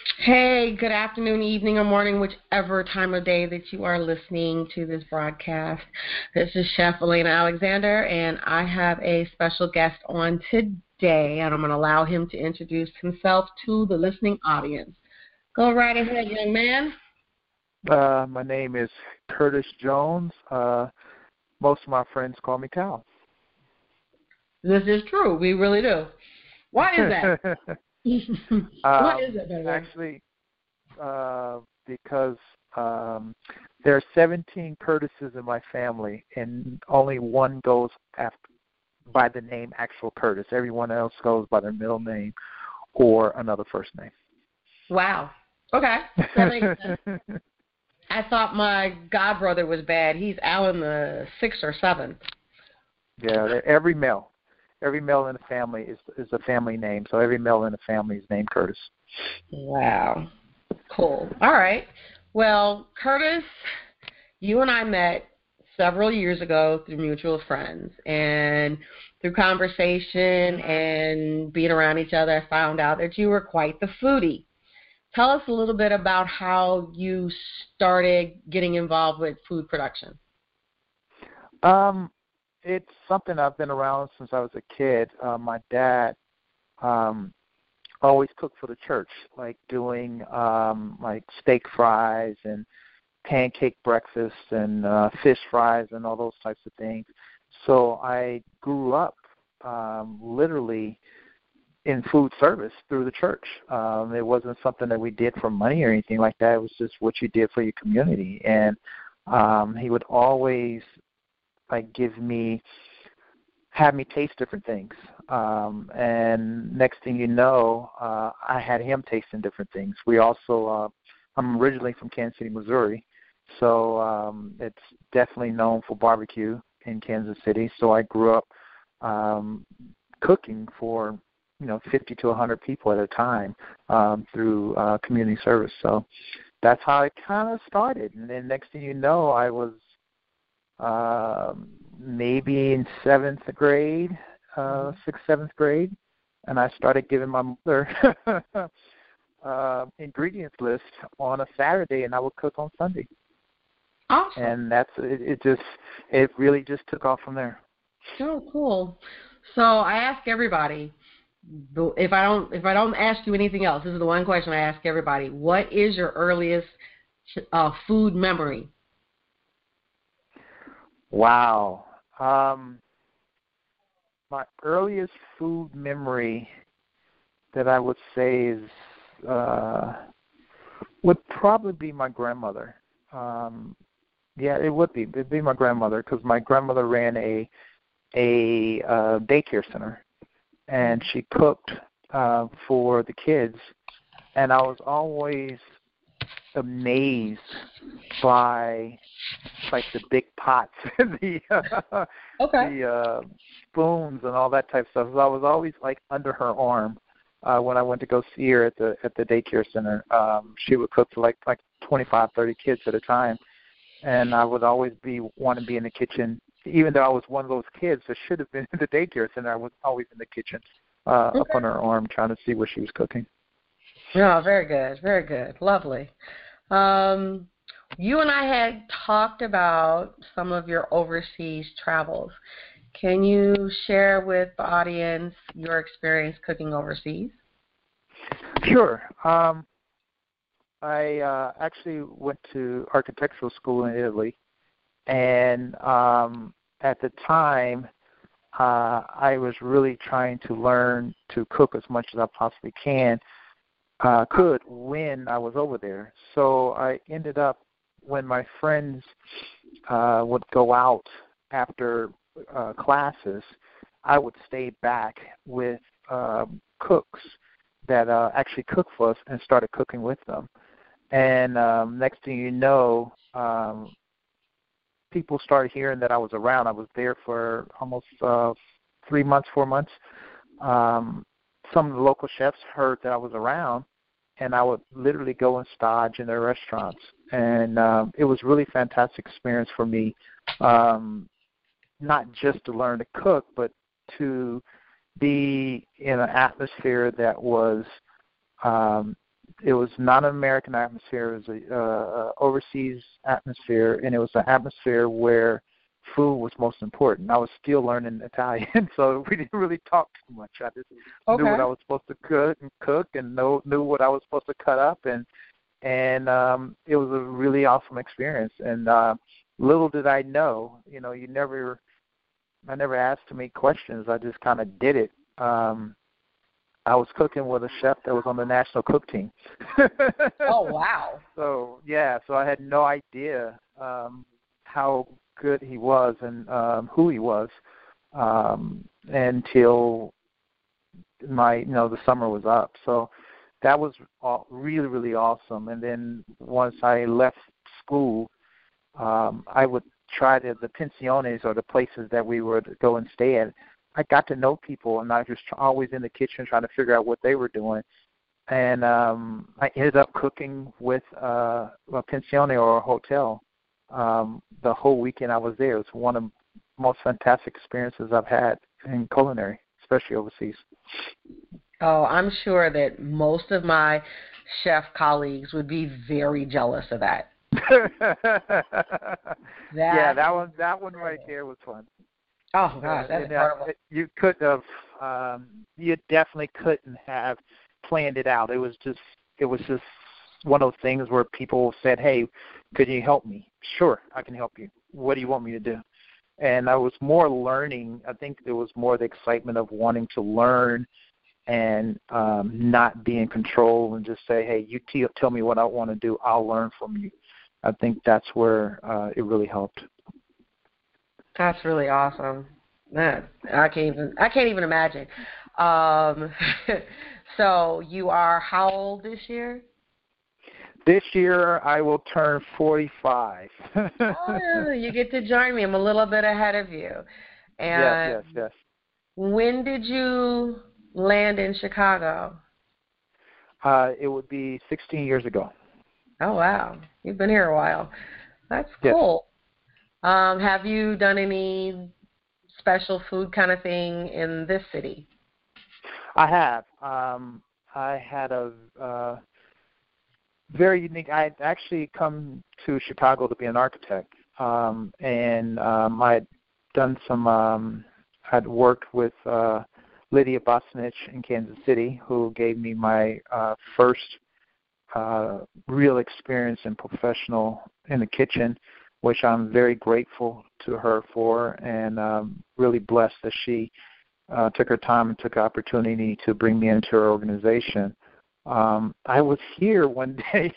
Hey, good afternoon, evening, or morning, whichever time of day that you are listening to this broadcast. This is Chef Elena Alexander, and I have a special guest on today, and I'm going to allow him to introduce himself to the listening audience. Go right ahead, young man. My name is Curtis Jones. Most of my friends call me Cal. This is true. We really do. Why is that? Why is that, baby? Actually, because there are 17 Curtises in my family, and only one goes by the name actual Curtis. Everyone else goes by their middle name or another first name. Wow. Okay. That makes sense. I thought my godbrother was bad. He's Alan the 6th or 7th. Yeah, every male in the family is a family name. So every male in the family is named Curtis. Wow. Cool. All right. Well, Curtis, you and I met several years ago through mutual friends. And through conversation and being around each other, I found out that you were quite the foodie. Tell us a little bit about how you started getting involved with food production. It's something I've been around since I was a kid. My dad always cooked for the church, like doing like steak fries and pancake breakfast and fish fries and all those types of things. So I grew up literally in food service through the church. It wasn't something that we did for money or anything like that. It was just what you did for your community. And he would always have me taste different things. And next thing you know, I had him tasting different things. We also, I'm originally from Kansas City, Missouri, so it's definitely known for barbecue in Kansas City. So I grew up cooking for 50 to 100 people at a time through community service. So that's how it kind of started. And then next thing you know, I was maybe in 7th grade, 6th, 7th grade, and I started giving my mother ingredients list on a Saturday, and I would cook on Sunday. Awesome. And that's it. It really just took off from there. Oh, cool. So I ask everybody, if I don't ask you anything else, this is the one question I ask everybody: what is your earliest food memory? Wow. My earliest food memory that I would say is would probably be my grandmother. Yeah, it would be. It'd be my grandmother because my grandmother ran a daycare center, and she cooked for the kids, and I was always amazed by like the big pots and the spoons and all that type of stuff. So I was always like under her arm when I went to go see her at the daycare center. She would cook for like 25, 30 kids at a time, and I would always want to be in the kitchen. Even though I was one of those kids that should have been in the daycare center, I was always in the kitchen up on her arm trying to see what she was cooking. Oh, very good, very good, lovely. You and I had talked about some of your overseas travels. Can you share with the audience your experience cooking overseas? Sure. I actually went to architectural school in Italy, and at the time, I was really trying to learn to cook as much as I possibly could when I was over there. So I ended up, when my friends would go out after classes, I would stay back with cooks that actually cooked for us and started cooking with them. And next thing you know, people started hearing that I was around. I was there for almost 3 months, 4 months. Some of the local chefs heard that I was around, and I would literally go and stage in their restaurants. And it was really fantastic experience for me, not just to learn to cook, but to be in an atmosphere that was it was not an American atmosphere. It was a overseas atmosphere, and it was an atmosphere where food was most important. I was still learning Italian, so we didn't really talk too much. I just knew what I was supposed to cook, and knew what I was supposed to cut up, and it was a really awesome experience. And little did I know, I never asked too many questions. I just kind of did it. I was cooking with a chef that was on the national cook team. Oh, wow. So I had no idea how good he was and who he was until the summer was up. So that was really, really awesome. And then once I left school, I would try the pensiones, or the places that we would go and stay at. I got to know people, and I was always in the kitchen trying to figure out what they were doing. And I ended up cooking with a pensione or a hotel the whole weekend I was there. It was one of the most fantastic experiences I've had in culinary, especially overseas. Oh, I'm sure that most of my chef colleagues would be very jealous of that. That one right there was fun. Oh gosh, that's incredible. You could have, you definitely couldn't have planned it out. It was just one of those things where people said, "Hey, could you help me?" Sure, I can help you. What do you want me to do? And I was more learning. I think there was more the excitement of wanting to learn and not be in control and just say, "Hey, you tell me what I want to do. I'll learn from you." I think that's where it really helped. That's really awesome. Man, I can't even imagine. So you are how old this year? This year I will turn 45. Oh, you get to join me. I'm a little bit ahead of you. And yes. When did you land in Chicago? It would be 16 years ago. Oh, wow. You've been here a while. That's cool. Yes. Have you done any special food kind of thing in this city? I have. I had a very unique. I actually come to Chicago to be an architect, and I'd done some. I'd worked with Lydia Bosnich in Kansas City, who gave me my first real experience in professional in the kitchen, which I'm very grateful to her for, and really blessed that she took her time and took the opportunity to bring me into her organization. I was here one day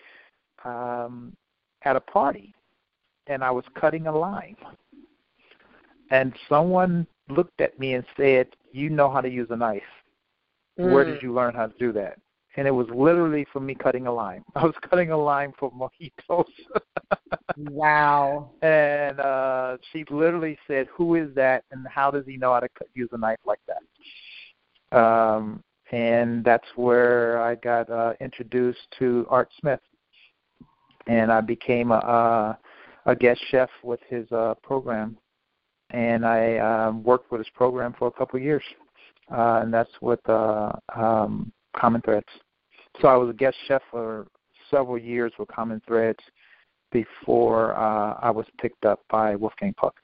at a party, and I was cutting a lime, and someone looked at me and said, "You know how to use a knife. Where did you learn how to do that?" And it was literally for me cutting a lime. I was cutting a lime for mojitos. Wow. And she literally said, "Who is that, and how does he know how to use a knife like that?" And that's where I got introduced to Art Smith. And I became a guest chef with his program. And I worked with his program for a couple of years. And that's with Common Threads. So I was a guest chef for several years with Common Threads before I was picked up by Wolfgang Puck.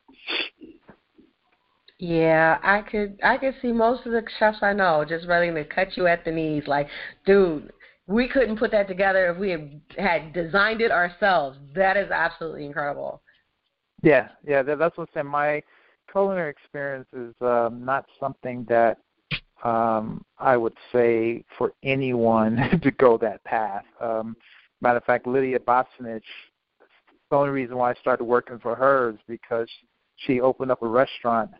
Yeah, I could see most of the chefs I know just ready to cut you at the knees. Like, dude, we couldn't put that together if we had designed it ourselves. That is absolutely incredible. Yeah, that's what I'm saying. My culinary experience is not something that I would say for anyone to go that path. Matter of fact, Lydia Bosnich, the only reason why I started working for her is because she opened up a restaurant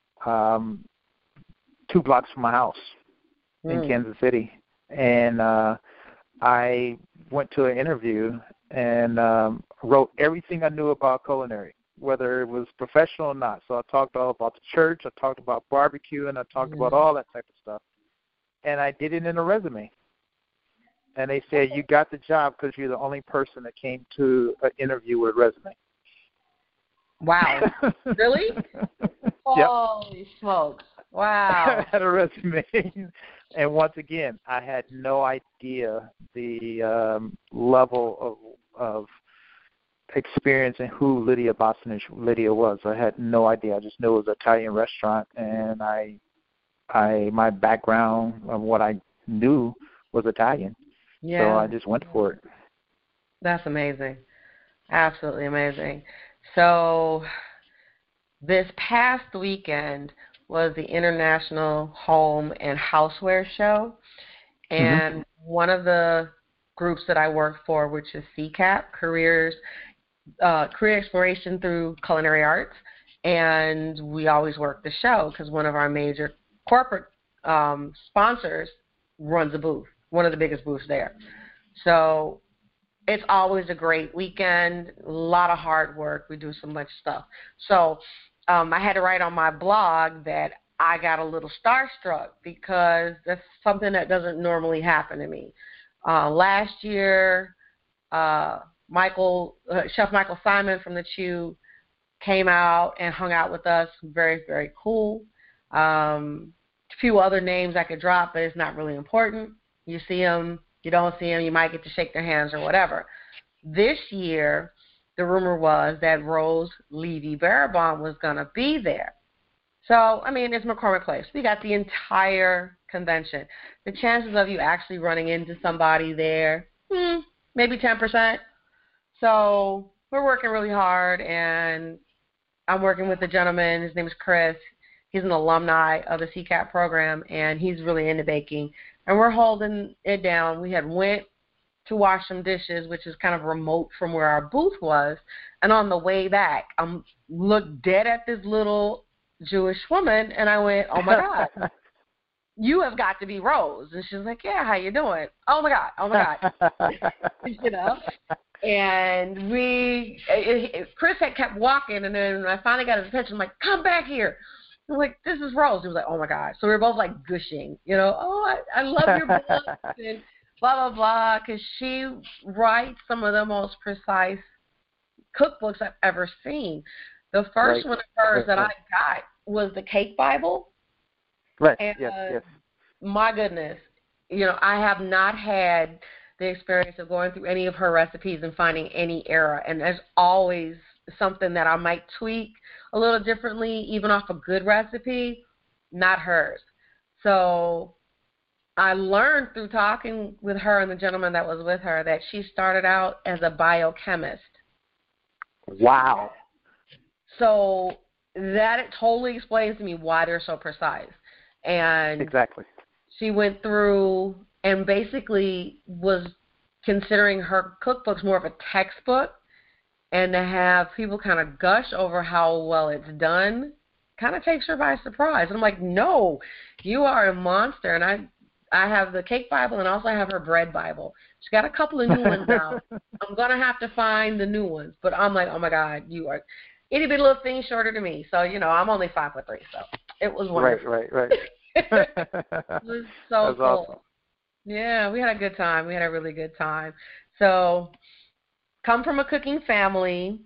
2 blocks from my house in Kansas City. And I went to an interview and wrote everything I knew about culinary, whether it was professional or not. So I talked all about the church, I talked about barbecue, and I talked about all that type of stuff. And I did it in a resume. And they said, "You got the job because you're the only person that came to an interview with a resume." Wow. Really? Yep. Holy smokes. Wow. I had a resume. And once again, I had no idea the level of experience and who Lydia Bostonich Lydia was. I had no idea. I just knew it was an Italian restaurant, and my background of what I knew was Italian. Yeah. So I just went for it. That's amazing. Absolutely amazing. So this past weekend was the International Home and Houseware Show, and one of the groups that I work for, which is CCAP, Career Exploration Through Culinary Arts, and we always work the show because one of our major corporate sponsors runs a booth, one of the biggest booths there. So it's always a great weekend, a lot of hard work. We do so much stuff. So I had to write on my blog that I got a little starstruck because that's something that doesn't normally happen to me. Last year, Chef Michael Simon from the Chew came out and hung out with us. Very, very cool. A few other names I could drop, but it's not really important. You see them, you don't see them, you might get to shake their hands or whatever. This year, the rumor was that Rose Levy-Barabon was going to be there. So, I mean, it's McCormick Place. We got the entire convention. The chances of you actually running into somebody there, maybe 10%. So we're working really hard, and I'm working with a gentleman. His name is Chris. He's an alumni of the CCAP program, and he's really into baking. And we're holding it down. We had went to wash some dishes, which is kind of remote from where our booth was. And on the way back, I looked dead at this little Jewish woman, and I went, oh, my God, you have got to be Rose. And she was like, yeah, how you doing? Oh, my God. You know? And Chris had kept walking, and then when I finally got his attention, I'm like, come back here. I'm like, this is Rose. He was like, oh, my God. So we were both, like, gushing, you know, oh, I love your book, and blah, blah, blah, because she writes some of the most precise cookbooks I've ever seen. The first one of hers that I got was the Cake Bible. Right, and, yes. My goodness, you know, I have not had the experience of going through any of her recipes and finding any error. And there's always something that I might tweak a little differently, even off a good recipe, not hers. So I learned through talking with her and the gentleman that was with her that she started out as a biochemist. Wow. So that it totally explains to me why they're so precise. And exactly. She went through and basically was considering her cookbooks more of a textbook, and to have people kind of gush over how well it's done kind of takes her by surprise. And I'm like, no, you are a monster. And I have the Cake Bible, and also have her Bread Bible. She's got a couple of new ones out. I'm going to have to find the new ones. But I'm like, oh, my God, you are itty bitty little thing shorter than me. So, you know, I'm only 5'3", so it was wonderful. Right. It was so That's cool. awesome. Yeah, we had a good time. We had a really good time. So, come from a cooking family,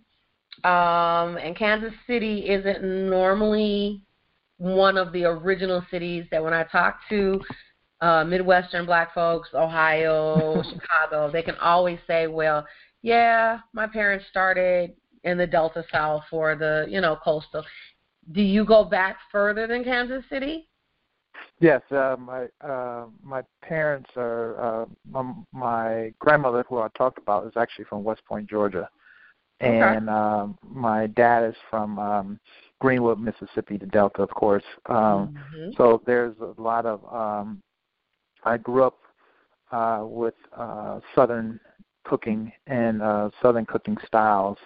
and Kansas City isn't normally one of the original cities that when I talk to Midwestern black folks, Ohio, Chicago, they can always say, well, yeah, my parents started in the Delta South or the, you know, coastal. Do you go back further than Kansas City? Yes, my parents are my grandmother, who I talked about, is actually from West Point, Georgia, and my dad is from Greenwood, Mississippi, the Delta, of course. So there's a lot of I grew up with Southern cooking and Southern cooking styles,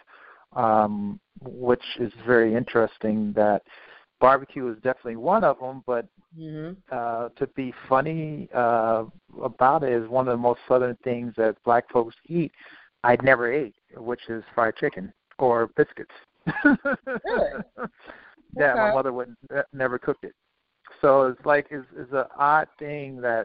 which is very interesting. That barbecue is definitely one of them, but to be funny about it is one of the most Southern things that black folks eat I'd never ate, which is fried chicken or biscuits. Really? Yeah, my mother would never cooked it. So it's like it's an odd thing that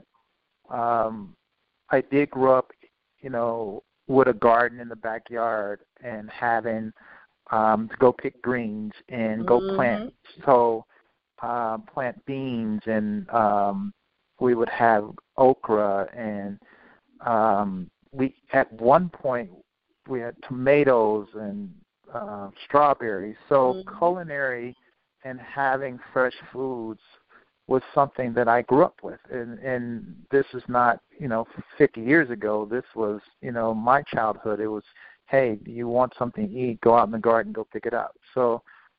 I did grow up, you know, with a garden in the backyard and having to go pick greens and go plant. So plant beans, and we would have okra, and we at one point we had tomatoes and strawberries. So culinary and having fresh foods was something that I grew up with, and this is not 50 years ago. This was my childhood. It was, hey, you want something to eat, go out in the garden, go pick it up. So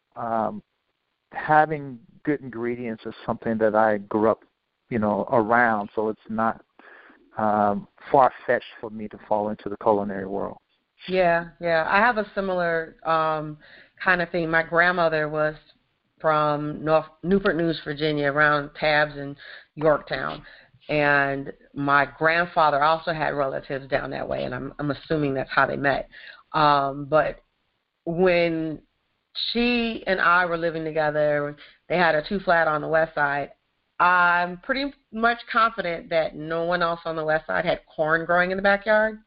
having good ingredients is something that I grew up around, so it's not far-fetched for me to fall into the culinary world. Yeah. I have a similar kind of thing. My grandmother was from Newport News, Virginia, around Tabbs and Yorktown. And my grandfather also had relatives down that way, and I'm assuming that's how they met. But when she and I were living together, they had a 2-flat on the west side. I'm pretty much confident that no one else on the west side had corn growing in the backyard.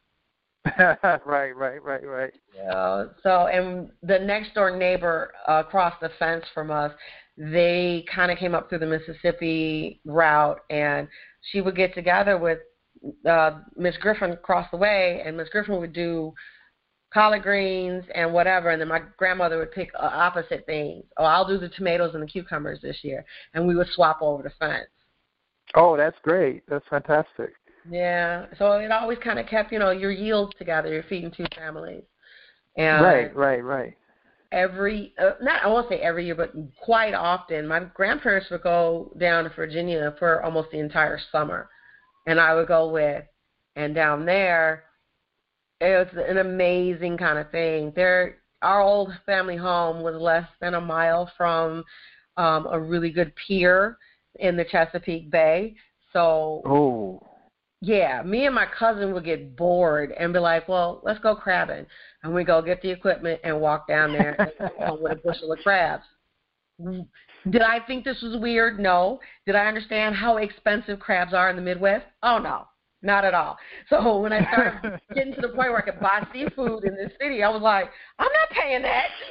Right. Yeah. So, and the next door neighbor across the fence from us, they kind of came up through the Mississippi route, and she would get together with Miss Griffin across the way, and Miss Griffin would do collard greens and whatever, and then my grandmother would pick opposite things. Oh, I'll do the tomatoes and the cucumbers this year, and we would swap over the fence. Oh, that's great. That's fantastic. Yeah, so it always kind of kept, your yields together. You're feeding 2 families. And right. I won't say every year, but quite often, my grandparents would go down to Virginia for almost the entire summer, and I would go with. And down there, it was an amazing kind of thing. Our old family home was less than a mile from a really good pier in the Chesapeake Bay. So, yeah, me and my cousin would get bored and be like, well, let's go crabbing. And we go get the equipment and walk down there and come with a bushel of crabs. Did I think this was weird? No. Did I understand how expensive crabs are in the Midwest? Oh, no. Not at all. So when I started getting to the point where I could buy seafood in this city, I was like, I'm not paying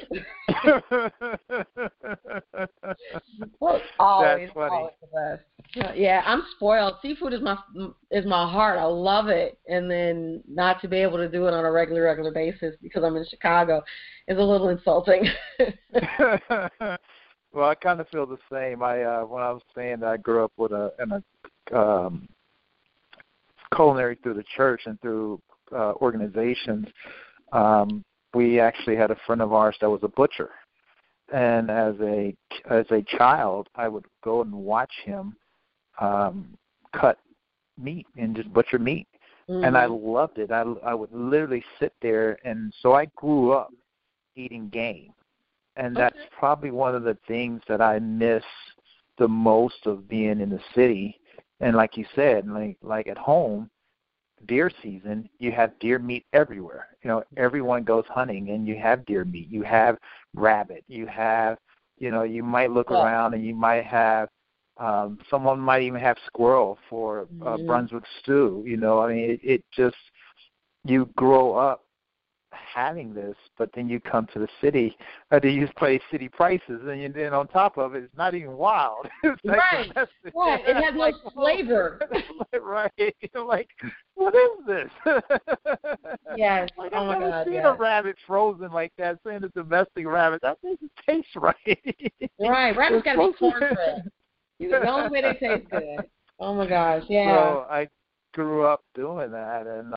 that. Well, always the best. Yeah, I'm spoiled. Seafood is my heart. I love it, and then not to be able to do it on a regular basis because I'm in Chicago is a little insulting. Well, I kind of feel the same. When I was saying that I grew up with in a culinary through the church and through organizations, we actually had a friend of ours that was a butcher, and as a child, I would go and watch him cut meat and just butcher meat, and I loved it. I would literally sit there, and so I grew up eating game, and that's probably one of the things that I miss the most of being in the city. And like you said, like at home, deer season, you have deer meat everywhere. Everyone goes hunting, and you have deer meat. You have rabbit. You have, you might look around, and you might have, someone might even have squirrel for Brunswick stew. It just, you grow up having this, but then you come to the city, to use city prices, and then on top of it, it's not even wild. It's right. It has no flavor. Right. Like, what is this? Yes. Like, oh my I've never God. seen yes. a rabbit frozen like that, saying a domestic rabbit. That doesn't taste right. Right. Rabbit's got to be corn-fed. The only way they taste good. Oh my gosh. Yeah. So I grew up doing that, and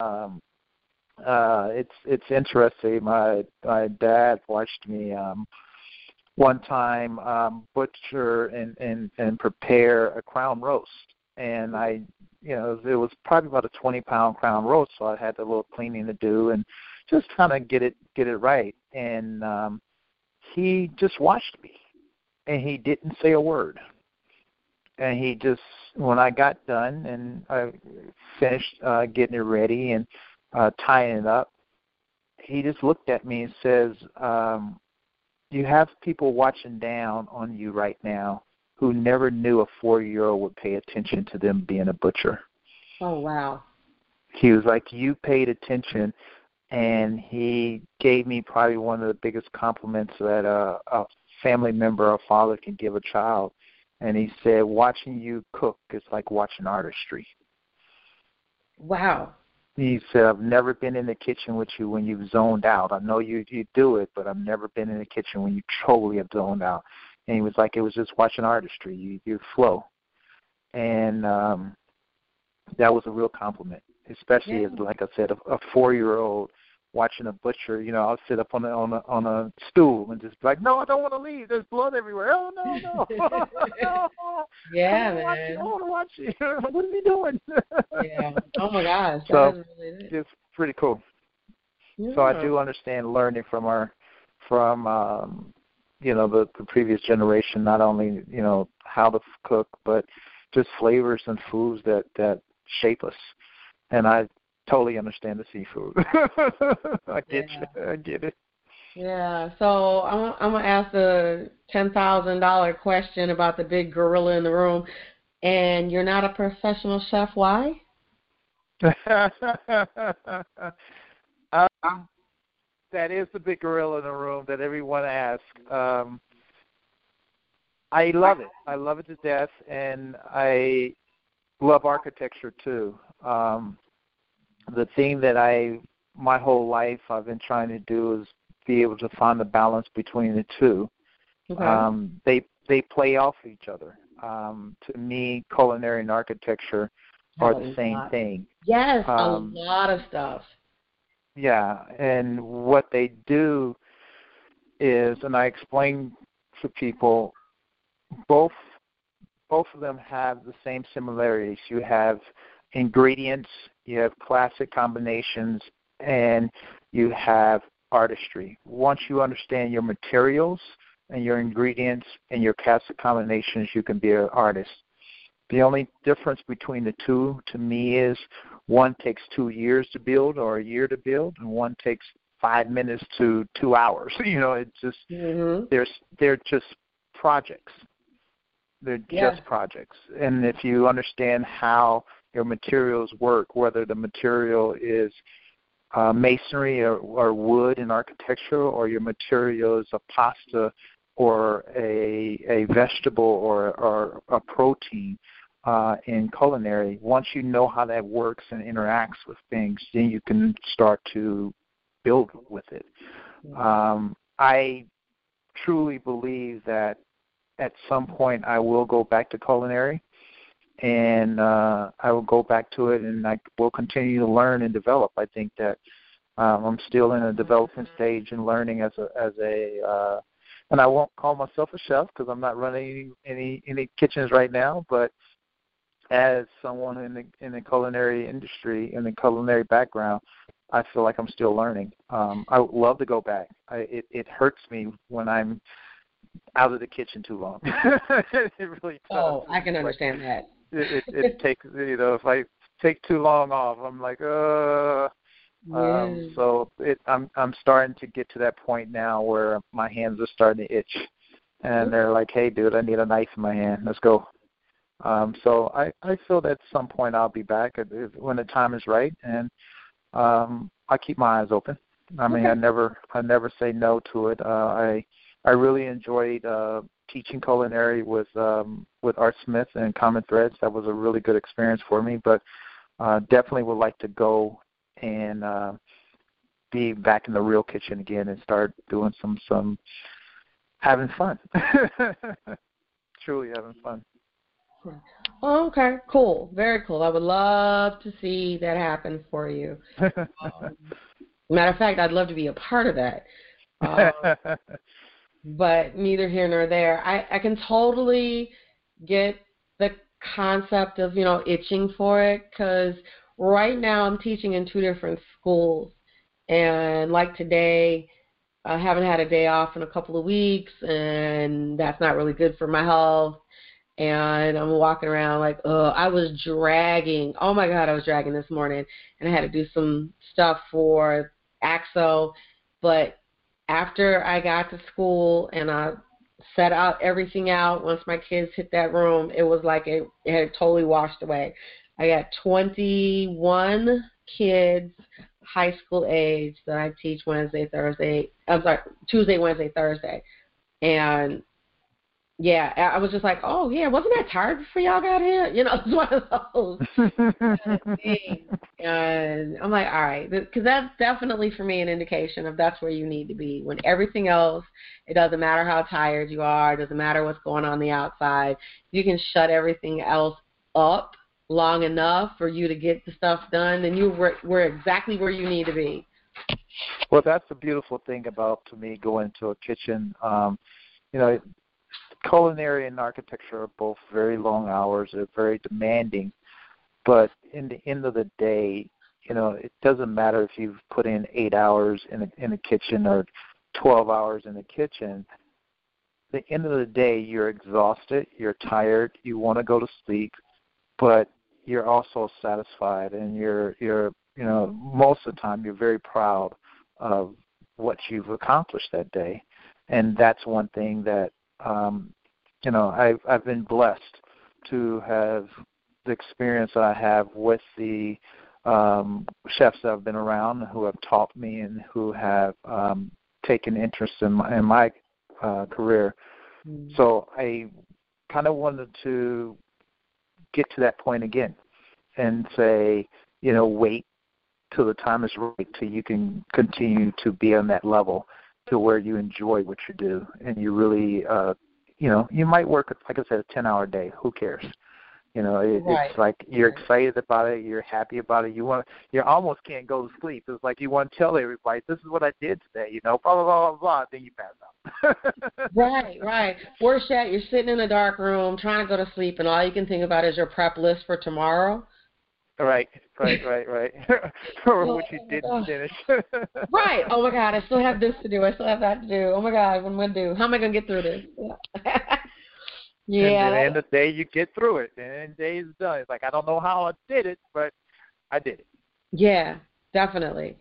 it's interesting. My dad watched me one time butcher and prepare a crown roast, and it was probably about a 20-pound crown roast, so I had a little cleaning to do and just kind of get it right. And he just watched me, and he didn't say a word. And he just, when I got done and I finished getting it ready and tying it up, he just looked at me and says, you have people watching down on you right now who never knew a 4-year-old would pay attention to them being a butcher. Oh, wow. He was like, you paid attention, and he gave me probably one of the biggest compliments that a family member or father can give a child. And he said, watching you cook is like watching artistry. Wow. He said, I've never been in the kitchen with you when you've zoned out. I know you do it, but I've never been in the kitchen when you totally have zoned out. And he was like, it was just watching artistry. You flow. And that was a real compliment, especially as, like I said, a 4-year-old watching a butcher. You know, I'll sit up on a stool and just be like, no, I don't want to leave. There's blood everywhere. Oh, no. Yeah, I want to watch you. What are you doing? Yeah. Oh, my gosh. So that is really it's pretty cool. Yeah. So I do understand learning from the previous generation, not only, how to cook, but just flavors and foods that shape us. And I totally understand the seafood. I get it. Yeah. So I'm going to ask the $10,000 question about the big gorilla in the room. And you're not a professional chef. Why? That is the big gorilla in the room that everyone asks. I love it. I love it to death, and I love architecture too. The thing that my whole life I've been trying to do is be able to find the balance between the two. Okay. They play off each other. To me, culinary and architecture are the same thing. Yes, a lot of stuff. Yeah, and what they do is, and I explain to people, both of them have the same similarities. You have ingredients, you have classic combinations, and you have artistry. Once you understand your materials and your ingredients and your classic combinations, you can be an artist. The only difference between the two, to me, is one takes 2 years to build or a year to build, and one takes 5 minutes to 2 hours. It's just they're just projects. They're just projects. And if you understand how your materials work, whether the material is masonry or wood in architecture, or your material is a pasta or a vegetable or a protein in culinary, once you know how that works and interacts with things, then you can start to build with it. I truly believe that at some point I will go back to culinary, and I will go back to it, and I will continue to learn and develop. I think that I'm still in a development stage and learning as a and I won't call myself a chef because I'm not running any kitchens right now, but as someone in the culinary industry, in the culinary background, I feel like I'm still learning. I would love to go back. It hurts me when I'm out of the kitchen too long. It really does. Oh, I can understand that. It takes, if I take too long off, I'm like, so I'm starting to get to that point now where my hands are starting to itch, and they're like, hey, dude, I need a knife in my hand. Let's go. So I feel that at some point I'll be back when the time is right, and I keep my eyes open. I mean, I never say no to it. I really enjoyed teaching culinary with Art Smith and Common Threads. That was a really good experience for me, but definitely would like to go and be back in the real kitchen again and start doing some having fun. Truly having fun. Oh, okay, cool, very cool. I would love to see that happen for you. Matter of fact, I'd love to be a part of that. But neither here nor there. I can totally get the concept of, itching for it, because right now I'm teaching in 2 different schools. And like today, I haven't had a day off in a couple of weeks, and that's not really good for my health. And I'm walking around like, I was dragging. Oh, my God, I was dragging this morning. And I had to do some stuff for AXO. But after I got to school and I set out everything out, once my kids hit that room, it was like it had totally washed away. I got 21 kids, high school age, that I teach Tuesday, Wednesday, Thursday. And Yeah, I was just like, oh yeah, wasn't that tired before y'all got here? You know, it's one of those kind of things. And I'm like, all right, because that's definitely for me an indication of that's where you need to be. When everything else, it doesn't matter how tired you are, it doesn't matter what's going on the outside, you can shut everything else up long enough for you to get the stuff done, then we're exactly where you need to be. Well, that's the beautiful thing about, to me, going to a kitchen. You know, culinary and architecture are both very long hours. They're very demanding. But in the end of the day, you know, it doesn't matter if you've put in 8 hours in the kitchen or 12 hours in the kitchen. At the end of the day, you're exhausted, you're tired, you want to go to sleep, but you're also satisfied, and you're you know, most of the time you're very proud of what you've accomplished that day. And that's one thing that you know, I've been blessed to have the experience that I have with the chefs that I've been around, who have taught me and who have taken interest in my career. Mm-hmm. So I kind of wanted to get to that point again and say, you know, wait till the time is right till you can continue to be on that level to where you enjoy what you do, and you really, you know, you might work, like I said, a 10-hour day. Who cares? You know, it's like you're excited about it, you're happy about it. You almost can't go to sleep. It's like you want to tell everybody, this is what I did today. You know, blah blah blah blah blah. Then you pass out. Right. Worse yet, you're sitting in a dark room trying to go to sleep, and all you can think about is your prep list for tomorrow. Right. Or what you didn't finish. Right. Oh my God, I still have this to do. I still have that to do. Oh my God, what am I going to do? How am I going to get through this? Yeah. And at the end of the day, you get through it. And the day is done. It's like, I don't know how I did it, but I did it. Yeah, definitely.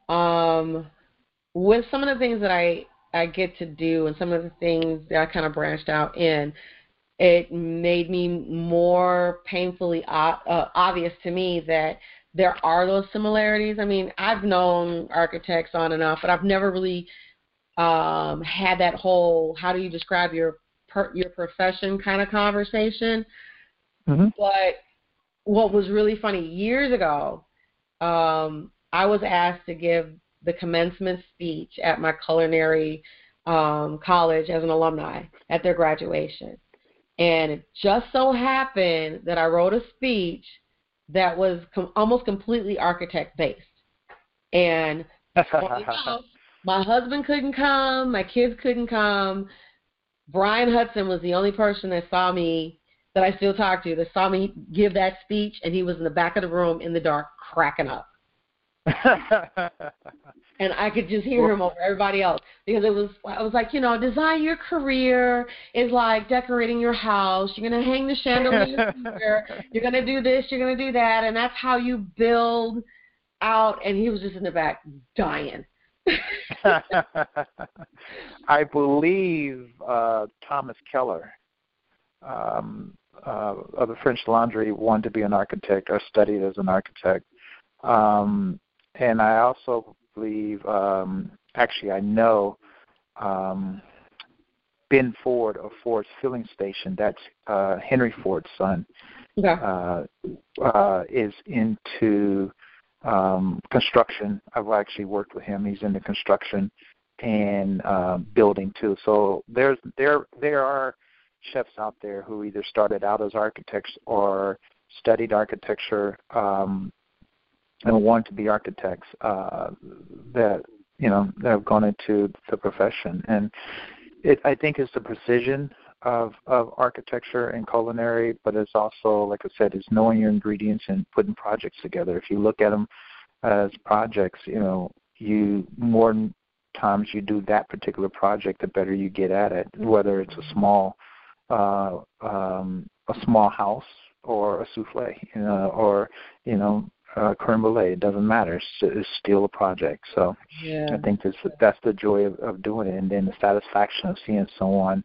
With some of the things that I get to do and some of the things that I kind of branched out in, it made me more painfully obvious to me that there are those similarities. I mean, I've known architects on and off, but I've never really had that whole, how do you describe your profession kind of conversation. Mm-hmm. But what was really funny, years ago, I was asked to give the commencement speech at my culinary college as an alumni at their graduation. And it just so happened that I wrote a speech that was almost completely architect-based. And my husband couldn't come, my kids couldn't come. Brian Hudson was the only person that saw me, that I still talk to, that saw me give that speech, and he was in the back of the room in the dark cracking up. And I could just hear him over everybody else, because I was like, you know, design your career is like decorating your house. You're going to hang the chandelier here. You're going to do this. You're going to do that. And that's how you build out. And he was just in the back dying. I believe Thomas Keller of the French Laundry wanted to be an architect or studied as an architect. And I also believe, actually I know Ben Ford of Ford's Filling Station, that's Henry Ford's son, is into construction. I've actually worked with him. He's into construction and building too. So there are chefs out there who either started out as architects or studied architecture and want to be architects that, you know, that have gone into the profession. And I think it's the precision of architecture and culinary, but it's also, like I said, it's knowing your ingredients and putting projects together. If you look at them as projects, you know, more times you do that particular project, the better you get at it, whether it's a small house or a souffle, you know, or, you know, creme brulee. It doesn't matter. It's still a project. So I think that's the joy of doing it, and then the satisfaction of seeing someone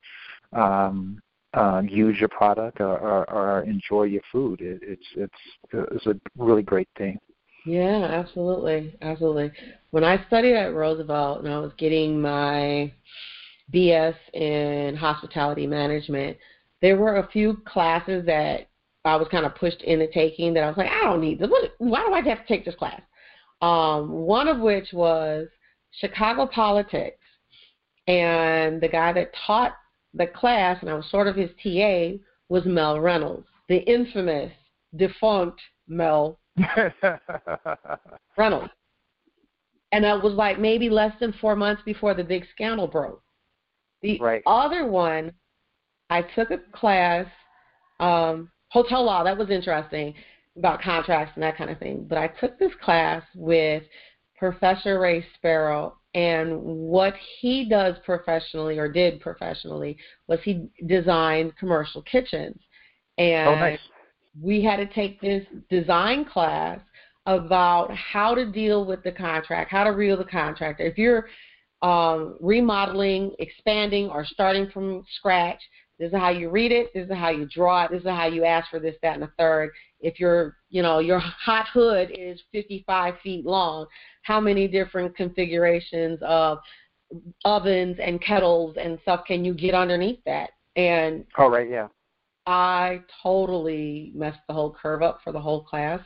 use your product or enjoy your food. It's a really great thing. Yeah, absolutely. When I studied at Roosevelt and I was getting my BS in hospitality management, there were a few classes that I was kind of pushed into taking that I was like, I don't need this. Why do I have to take this class? One of which was Chicago politics. And the guy that taught the class, and I was sort of his TA, was Mel Reynolds, the infamous, defunct Mel Reynolds. And that was like maybe less than 4 months before the big scandal broke. The other one, I took a class, hotel law. That was interesting, about contracts and that kind of thing. But I took this class with Professor Ray Sparrow, and what he does professionally, or did professionally, was he designed commercial kitchens. And we had to take this design class about how to deal with the contract, how to reel the contractor. If you're remodeling, expanding, or starting from scratch, this is how you read it, this is how you draw it, this is how you ask for this, that, and the third. If your hot hood is 55 feet long, how many different configurations of ovens and kettles and stuff can you get underneath that? And I totally messed the whole curve up for the whole class.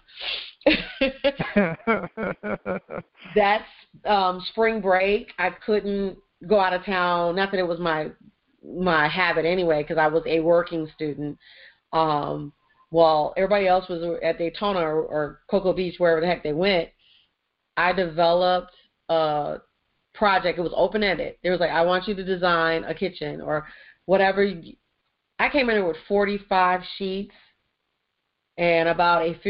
That's spring break. I couldn't go out of town. Not that it was my habit anyway, because I was a working student. While everybody else was at Daytona or Cocoa Beach, wherever the heck they went, I developed a project. It was open-ended. It was like, I want you to design a kitchen or whatever. I came in there with 45 sheets and about a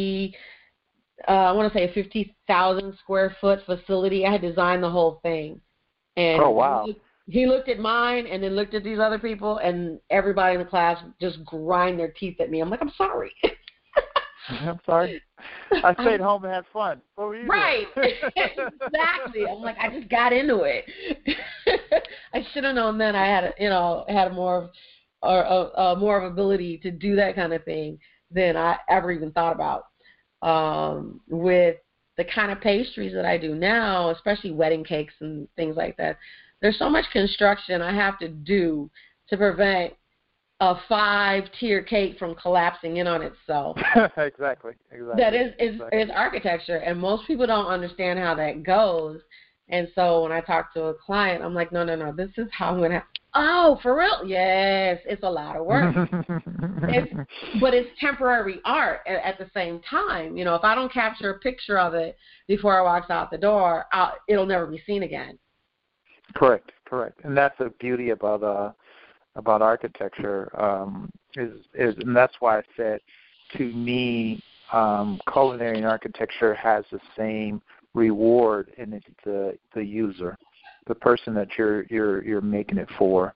50,000 square foot facility. I had designed the whole thing. And he looked at mine and then looked at these other people, and everybody in the class just grind their teeth at me. I'm like, I'm sorry. I'm sorry. I stayed home and had fun. What were you doing? Exactly. I'm like, I just got into it. I should have known then I had more of ability to do that kind of thing than I ever even thought about. With the kind of pastries that I do now, especially wedding cakes and things like that, there's so much construction I have to do to prevent a 5-tier cake from collapsing in on itself. Exactly. That is architecture, and most people don't understand how that goes. And so when I talk to a client, I'm like, no, this is how I'm going to. Oh, for real? Yes, it's a lot of work. But it's temporary art at the same time. If I don't capture a picture of it before I walk out the door, it'll never be seen again. Correct. And that's the beauty about architecture, and that's why I said, to me, culinary and architecture has the same reward, and it's the user, the person that you're making it for.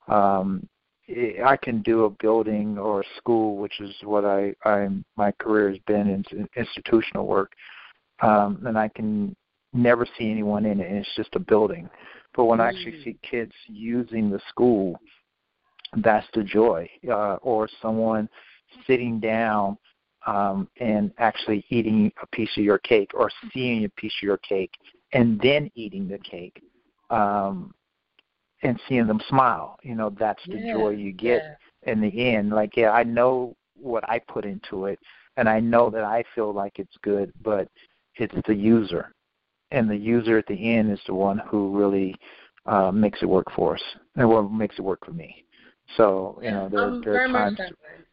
I can do a building or a school, which is what my career has been in institutional work, and I can never see anyone in it, and it's just a building. But when I actually see kids using the school, that's the joy. Or someone sitting down and actually eating a piece of your cake, or seeing a piece of your cake and then eating the cake, and seeing them smile. That's the joy you get in the end. Like, I know what I put into it, and I know that I feel like it's good, but it's the user. And the user at the end is the one who really makes it work for us, and what makes it work for me. So there are times.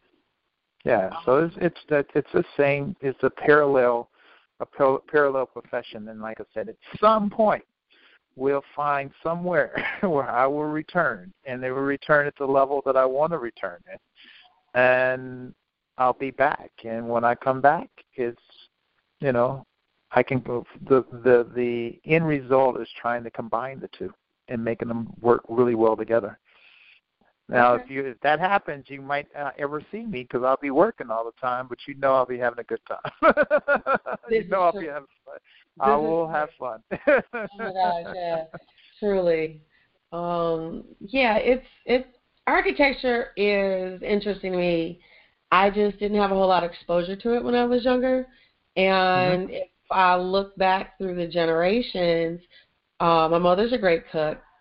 So it's the same. It's a parallel profession, and like I said, at some point we'll find somewhere where I will return, and they will return at the level that I want to return at, and I'll be back. And when I come back, it's I can go. The end result is trying to combine the two and making them work really well together. Now, if that happens, you might not ever see me because I'll be working all the time, but I'll be having a good time. I'll be having fun. I will have fun. Oh my gosh, yeah, truly. It's architecture is interesting to me. I just didn't have a whole lot of exposure to it when I was younger, and if I look back through the generations, my mother's a great cook.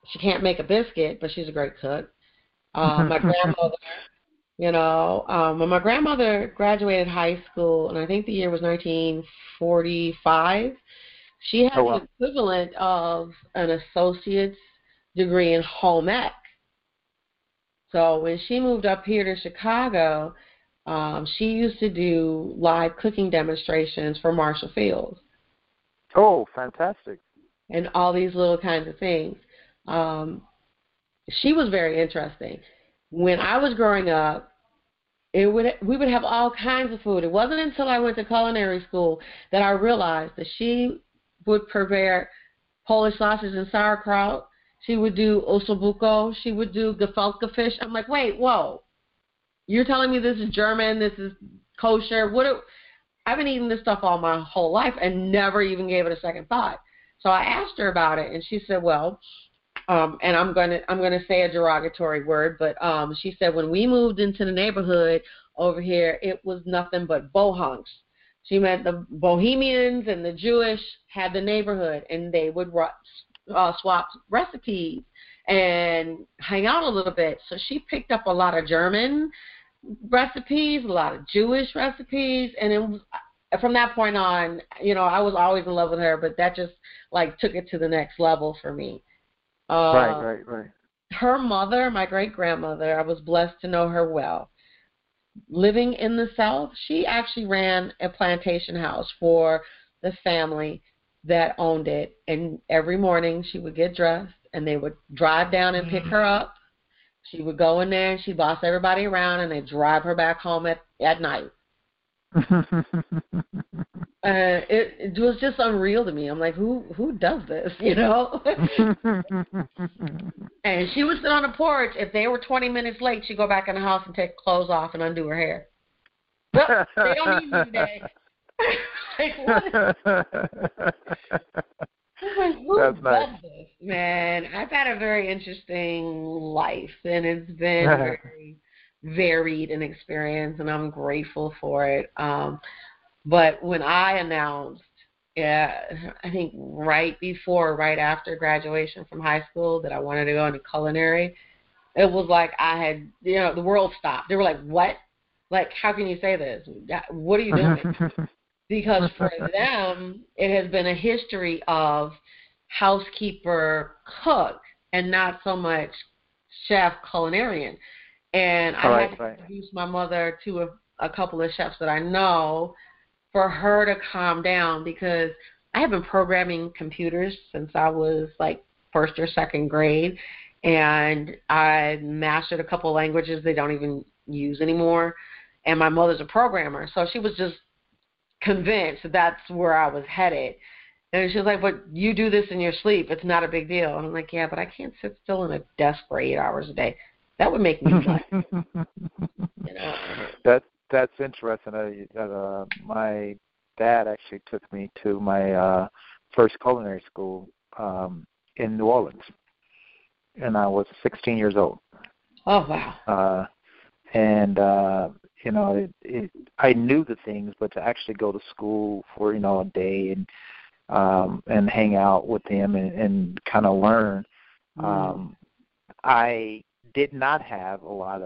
She can't make a biscuit, but she's a great cook. My grandmother, when my grandmother graduated high school, and I think the year was 1945, she Oh had the wow. equivalent of an associate's degree in home ec. So when she moved up here to Chicago, she used to do live cooking demonstrations for Marshall Fields Oh, fantastic. and all these little kinds of things. Um, she was very interesting. When I was growing up, we would have all kinds of food. It wasn't until I went to culinary school that I realized that she would prepare Polish sausage and sauerkraut. She would do ossobuco. She would do gefilte fish. I'm like, wait, whoa! You're telling me this is German? This is kosher? I've been eating this stuff all my whole life and never even gave it a second thought. So I asked her about it, and she said, well, and I'm gonna say a derogatory word, but she said when we moved into the neighborhood over here, it was nothing but bohunks. She meant the Bohemians and the Jewish had the neighborhood, and they would swap recipes and hang out a little bit. So she picked up a lot of German recipes, a lot of Jewish recipes, and it was, from that point on, I was always in love with her, but that just like took it to the next level for me. Right. Her mother, my great-grandmother, I was blessed to know her well. Living in the South, she actually ran a plantation house for the family that owned it. And every morning she would get dressed and they would drive down and pick her up. She would go in there and she'd boss everybody around and they'd drive her back home at night. It was just unreal to me. I'm like, who does this, And she would sit on the porch. If they were 20 minutes late, she'd go back in the house and take clothes off and undo her hair. Well, they don't need me today. Like, what? Who That's does nice. this, man? I've had a very interesting life, and it's been very varied in experience, and I'm grateful for it. But when I announced, I think right after graduation from high school that I wanted to go into culinary, it was like I had, the world stopped. They were like, what? Like, how can you say this? What are you doing? Because for them, it has been a history of housekeeper cook and not so much chef culinarian. And I had to introduce my mother to a couple of chefs that I know for her to calm down, because I have been programming computers since I was like first or second grade, and I mastered a couple of languages they don't even use anymore. And my mother's a programmer, so she was just convinced that's where I was headed. And she was like, but you do this in your sleep. It's not a big deal. And I'm like, yeah, but I can't sit still in a desk for 8 hours a day. That would make me That's interesting. My dad actually took me to my first culinary school in New Orleans, and I was 16 years old. Oh, wow. I knew the things, but to actually go to school for a day and hang out with them and kind of learn, I did not have a lot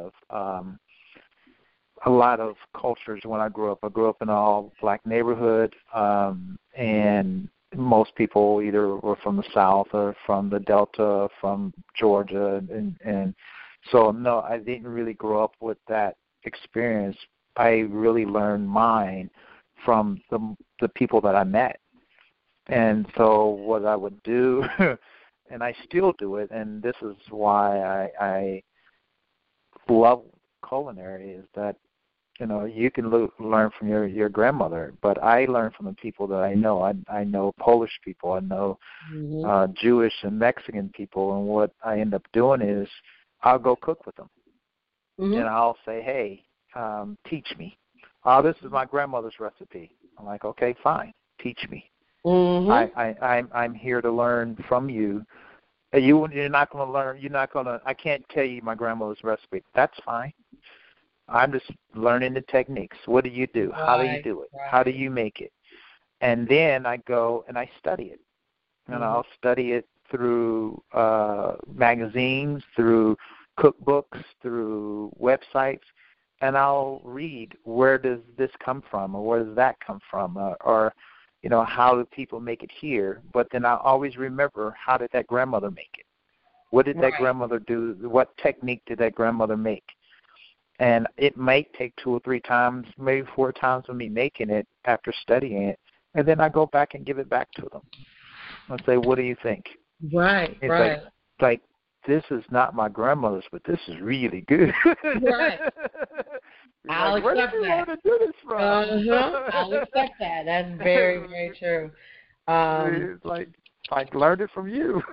of cultures when I grew up. I grew up in an all-black neighborhood, and most people either were from the South or from the Delta, from Georgia, and so no, I didn't really grow up with that experience. I really learned mine from the people that I met. And so what I would do, and I still do it, and this is why I love culinary, is that you can learn from your grandmother, but I learn from the people that I know. I know Polish people, I know Jewish and Mexican people, and what I end up doing is I'll go cook with them, and I'll say, hey, teach me. Oh, this is my grandmother's recipe. I'm like, okay, fine, teach me. I'm here to learn from you. You're not going to learn. I can't tell you my grandmother's recipe. That's fine. I'm just learning the techniques. What do you do? How do you do it? How do you make it? And then I go and I study it. And I'll study it through magazines, through cookbooks, through websites, and I'll read, where does this come from, or where does that come from, or how do people make it here? But then I always remember, how did that grandmother make it? What did that grandmother do? What technique did that grandmother make? And it might take 2 or 3 times, maybe 4 times of me making it after studying it, and then I go back and give it back to them. I'll say, what do you think? Right, it's right. Like, this is not my grandmother's, but this is really good. Right. I'll like, where accept did you that. learn to do this from? I'll accept that. That's very, very true. It's like I learned it from you.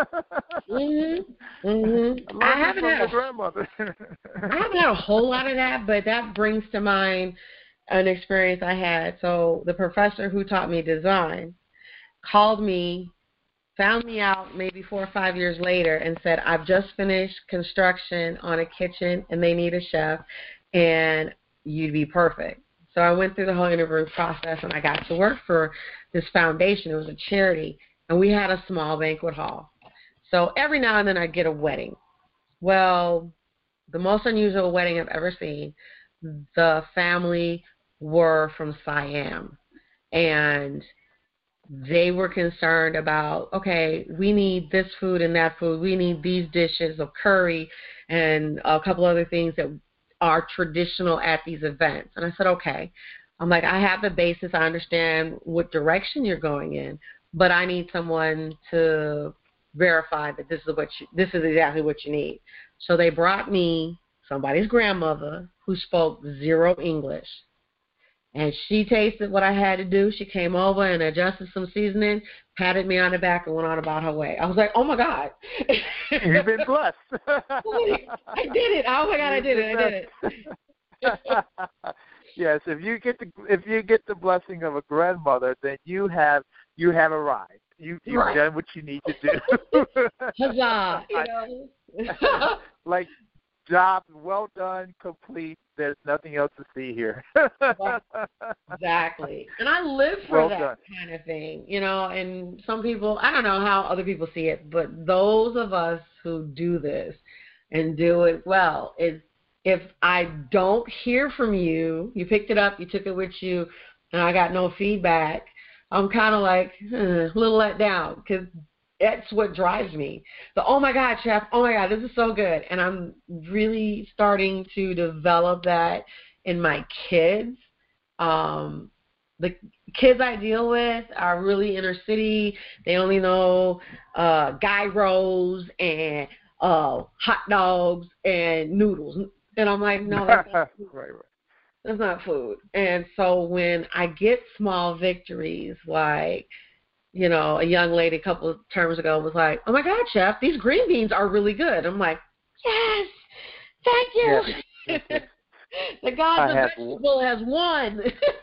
I haven't had your grandmother. I haven't had a whole lot of that, but that brings to mind an experience I had. So the professor who taught me design called me, found me out maybe 4 or 5 years later, and said, I've just finished construction on a kitchen, and they need a chef, and you'd be perfect. So I went through the whole interview process, and I got to work for this foundation. It was a charity, and we had a small banquet hall. So every now and then I'd get a wedding. Well, the most unusual wedding I've ever seen, the family were from Siam, and they were concerned about, okay, we need this food and that food. We need these dishes of curry and a couple other things that are traditional at these events. And I said, okay. I'm like, I have the basis. I understand what direction you're going in, but I need someone to verify that this is exactly what you need. So they brought me somebody's grandmother who spoke 0 English. And she tasted what I had to do. She came over and adjusted some seasoning, patted me on the back, and went on about her way. I was like, oh, my God. You've been blessed. I did it. Oh, my God, I did it. Yes, if you get the blessing of a grandmother, then you have arrived. You've done what you need to do. Huzzah! Like, job well done, complete. There's nothing else to see here. Exactly. And I live for that kind of thing, and some people, I don't know how other people see it, but those of us who do this and do it well, if I don't hear from you, you picked it up, you took it with you, and I got no feedback, I'm kind of like a little let down, because that's what drives me. Oh my God, chef, oh my God, this is so good. And I'm really starting to develop that in my kids. The kids I deal with are really inner city. They only know gyros and hot dogs and noodles. And I'm like, no, that's not food. Right. That's not food. And so when I get small victories, like, a young lady a couple of terms ago was like, oh, my God, chef, these green beans are really good. I'm like, yes, thank you. Yes. The God of vegetable has won.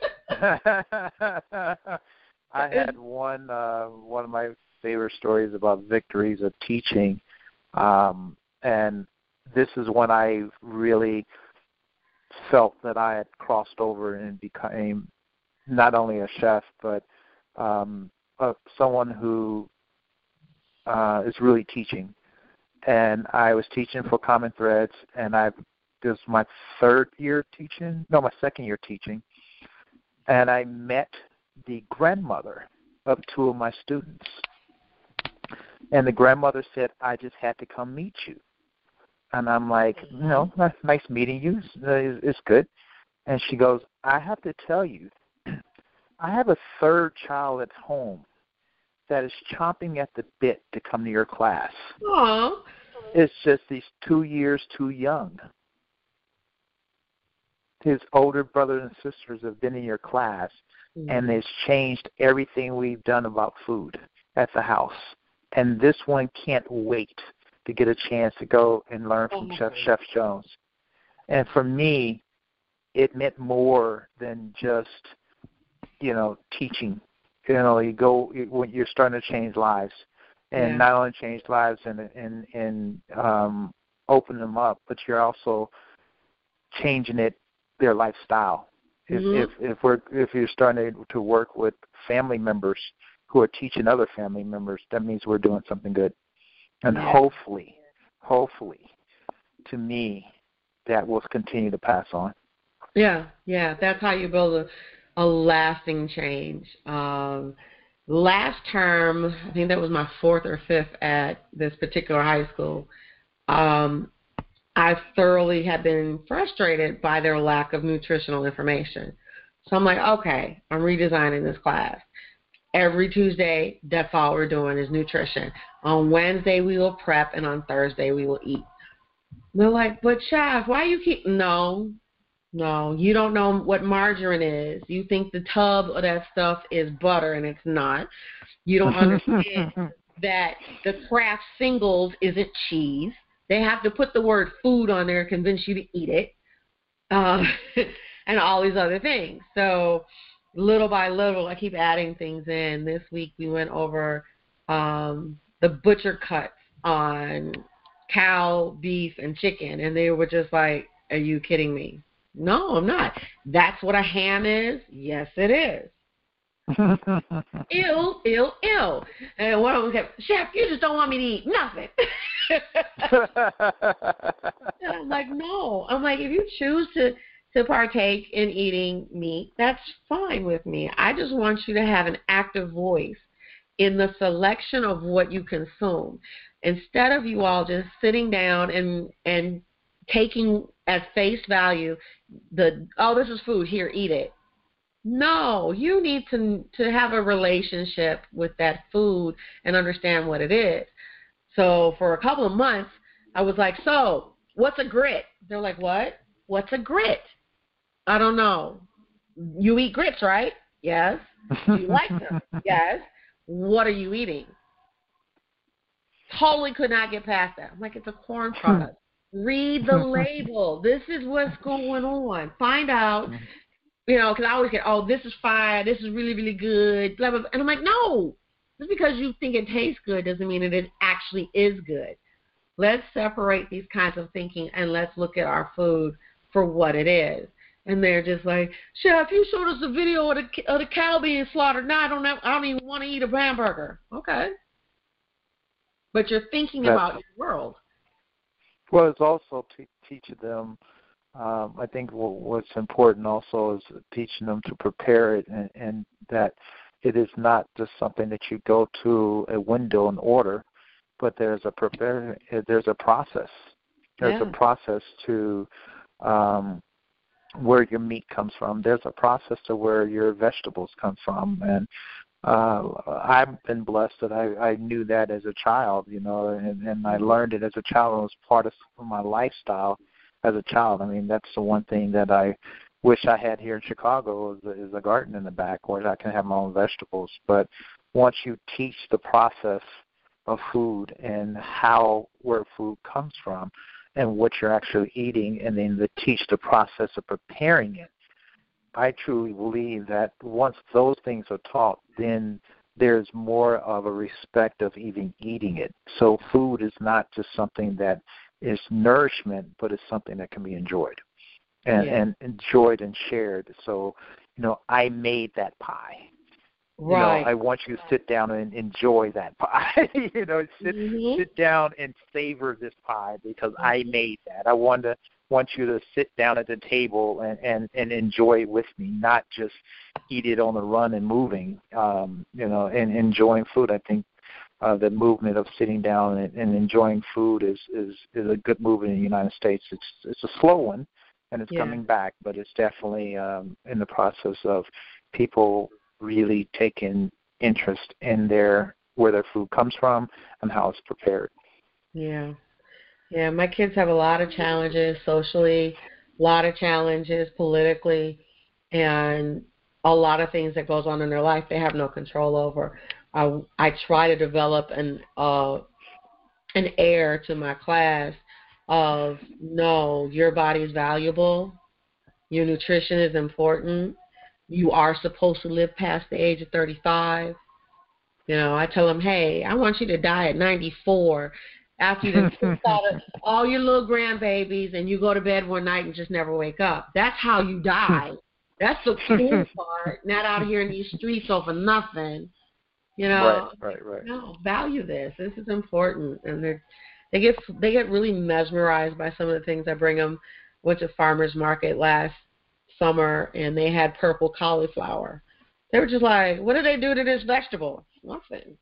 I had one of my favorite stories about victories of teaching, and this is when I really felt that I had crossed over and became not only a chef, but someone who is really teaching. And I was teaching for Common Threads, and this was my second year teaching, and I met the grandmother of 2 of my students. And the grandmother said, I just had to come meet you. And I'm like, nice meeting you. It's good. And she goes, I have to tell you, I have a 3rd child at home that is chomping at the bit to come to your class. Aww. It's just he's 2 years too young. His older brothers and sisters have been in your class, and it's changed everything we've done about food at the house. And this one can't wait to get a chance to go and learn from Chef Jones. And for me, it meant more than just, teaching. When you're starting to change lives, and not only change lives and open them up, but you're also changing their lifestyle. If you're starting to work with family members who are teaching other family members, that means we're doing something good. And Yeah. hopefully, to me, that will continue to pass on. Yeah, that's how you build a lasting change. Last term, I think that was my 4th or 5th at this particular high school, I thoroughly have been frustrated by their lack of nutritional information. So I'm like, okay, I'm redesigning this class. Every Tuesday, that's all we're doing is nutrition. On Wednesday, we will prep, and on Thursday, we will eat. They're like, but Chef, why you keep... No, you don't know what margarine is. You think the tub of that stuff is butter, and it's not. You don't understand that the Kraft Singles isn't cheese. They have to put the word food on there to convince you to eat it, and all these other things. So little by little, I keep adding things in. This week we went over the butcher cuts on cow, beef, and chicken, and they were just like, are you kidding me? No, I'm not. That's what a ham is? Yes, it is. Ew. And one of them kept, Chef, you just don't want me to eat nothing. And I'm like, no. I'm like, if you choose to partake in eating meat, that's fine with me. I just want you to have an active voice in the selection of what you consume. Instead of you all just sitting down and taking as face value this is food, here, eat it. No, you need to have a relationship with that food and understand what it is. So for a couple of months, I was like, so what's a grit? They're like, what? What's a grit? I don't know. You eat grits, right? Yes. Do you like them? Yes. What are you eating? Totally could not get past that. I'm like, it's a corn product. Read the label. This is what's going on. Find out, because I always get, this is fire, this is really, really good, blah, blah, blah. And I'm like, no. Just because you think it tastes good doesn't mean it actually is good. Let's separate these kinds of thinking and let's look at our food for what it is. And they're just like, Chef, you showed us a video of the cow being slaughtered. No, I don't even want to eat a hamburger. Okay. But you're thinking about your world. Well, it's also teaching them, I think what's important also is teaching them to prepare it and that it is not just something that you go to a window and order, but there's a process. There's a process to where your meat comes from. There's a process to where your vegetables come from. And I've been blessed that I knew that as a child, and I learned it as a child. It was part of my lifestyle as a child. I mean, that's the one thing that I wish I had here in Chicago is a garden in the back where I can have my own vegetables. But once you teach the process of food and where food comes from and what you're actually eating, and then teach the process of preparing it, I truly believe that once those things are taught, then there's more of a respect of even eating it. So food is not just something that is nourishment, but it's something that can be enjoyed and enjoyed and shared. So, I made that pie. Right. I want you to sit down and enjoy that pie. Sit down and savor this pie because I made that. I want you to sit down at the table and enjoy it with me, not just eat it on the run and moving, and enjoying food. I think the movement of sitting down and enjoying food is a good movement in the United States. It's a slow one, and it's coming back, but it's definitely in the process of people really taking interest in where their food comes from and how it's prepared. Yeah. Yeah, my kids have a lot of challenges socially, a lot of challenges politically, and a lot of things that goes on in their life they have no control over. I try to develop an air to my class of, no, your body is valuable, your nutrition is important, you are supposed to live past the age of 35. I tell them, hey, I want you to die at 94 after you took out all your little grandbabies and you go to bed one night and just never wake up. That's how you die. That's the cool part, not out here in these streets over nothing. You Right, know, right, right. no, value this. This is important, and they get really mesmerized by some of the things I bring them. Went to farmers market last summer, and they had purple cauliflower. They were just like, "What did they do to this vegetable?" Nothing.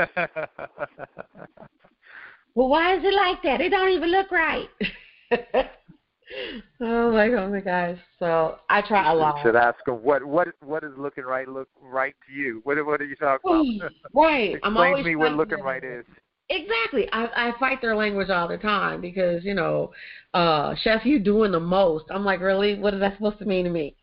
Well, why is it like that? It don't even look right. Oh my gosh. So I try a lot. Should ask them what is looking right look right to you? What are you talking about? Right. I'm Explain always to me what trying looking to. right is. Exactly. I fight their language all the time because, chef, you doing the most. I'm like, really? What is that supposed to mean to me?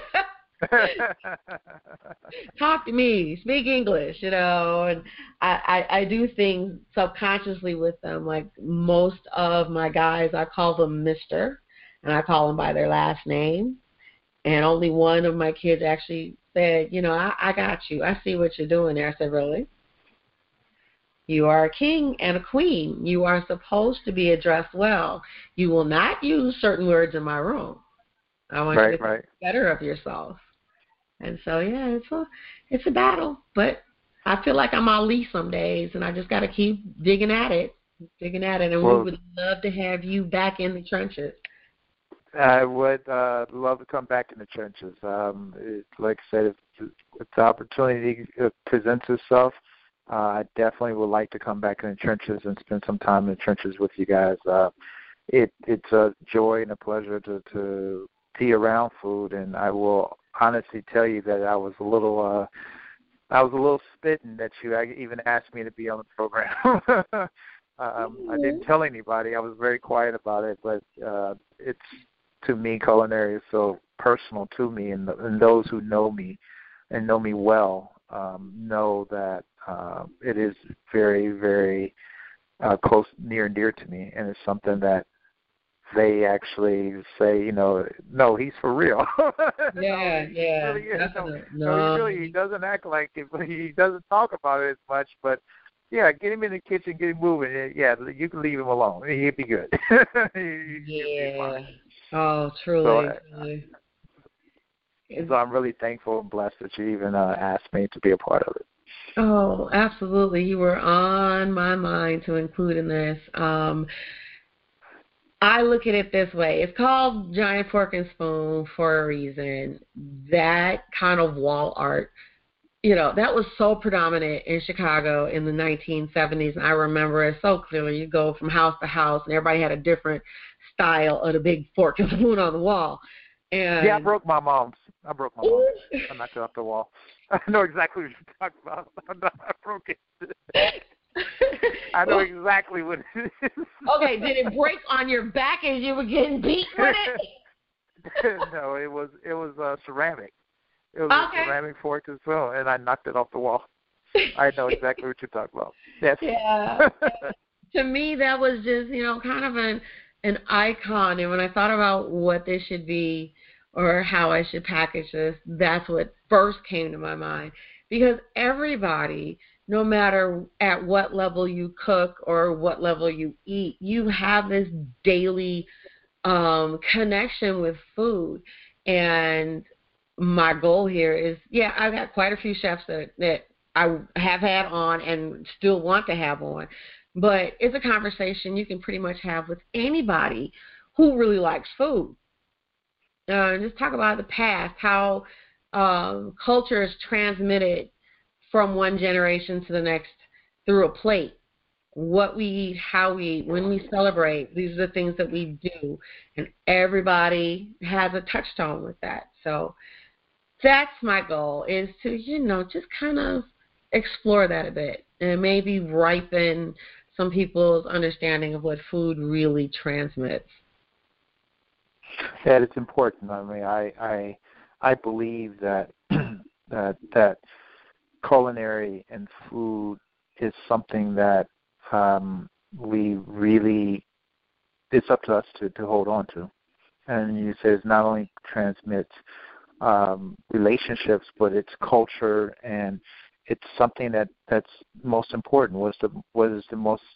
Talk to me. Speak English, and I do things subconsciously with them. Like most of my guys, I call them Mr., and I call them by their last name. And only one of my kids actually said, I got you. I see what you're doing there. I said, really? You are a king and a queen. You are supposed to be addressed well. You will not use certain words in my room. I want you to think better of yourself. And so, yeah, it's a battle, but I feel like I'm Ali some days, and I just got to keep digging at it. And we would love to have you back in the trenches. I would love to come back in the trenches. Like I said, if the opportunity presents itself, I definitely would like to come back in the trenches and spend some time in the trenches with you guys. It's a joy and a pleasure to be around food, and I will honestly tell you that I was a little smitten that you even asked me to be on the program. I didn't tell anybody. I was very quiet about it, but it's, to me, culinary is so personal to me, and those who know me and know me well know that it is very, very close, near and dear to me, and it's something that they actually say, no, he's for real. Yeah, yeah. He doesn't act like it, but he doesn't talk about it as much, but yeah, get him in the kitchen, get him moving. Yeah, you can leave him alone. He'll be good. He'll be fine. Oh, truly. So I'm really thankful and blessed that you even asked me to be a part of it. Oh, absolutely. You were on my mind to include in this. I look at it this way. It's called Giant Fork and Spoon for a reason. That kind of wall art, that was so predominant in Chicago in the 1970s, and I remember it so clearly. You go from house to house, and everybody had a different style of the big fork and spoon on the wall. And yeah, I broke my mom's. I knocked it off the wall. I know exactly what you're talking about. I broke it. I know exactly what it is. Okay, did it break on your back as you were getting beat with it? No, it was ceramic. It was a ceramic fork and spoon, and I knocked it off the wall. I know exactly what you're talking about. Yes. Yeah. To me, that was just, kind of an icon. And when I thought about what this should be or how I should package this, that's what first came to my mind. Because everybody, no matter at what level you cook or what level you eat, you have this daily connection with food. And my goal here is, I've got quite a few chefs that I have had on and still want to have on. But it's a conversation you can pretty much have with anybody who really likes food. Just talk about the past, how culture is transmitted from one generation to the next through a plate. What we eat, how we eat, when we celebrate, these are the things that we do. And everybody has a touchstone with that. So that's my goal, is to, just kind of explore that a bit and maybe ripen some people's understanding of what food really transmits. Yeah, it's important. I mean, I believe that that culinary and food is something that we really, it's up to us to hold on to. And you say it's not only transmits relationships, but it's culture, and it's something that's most important. What is the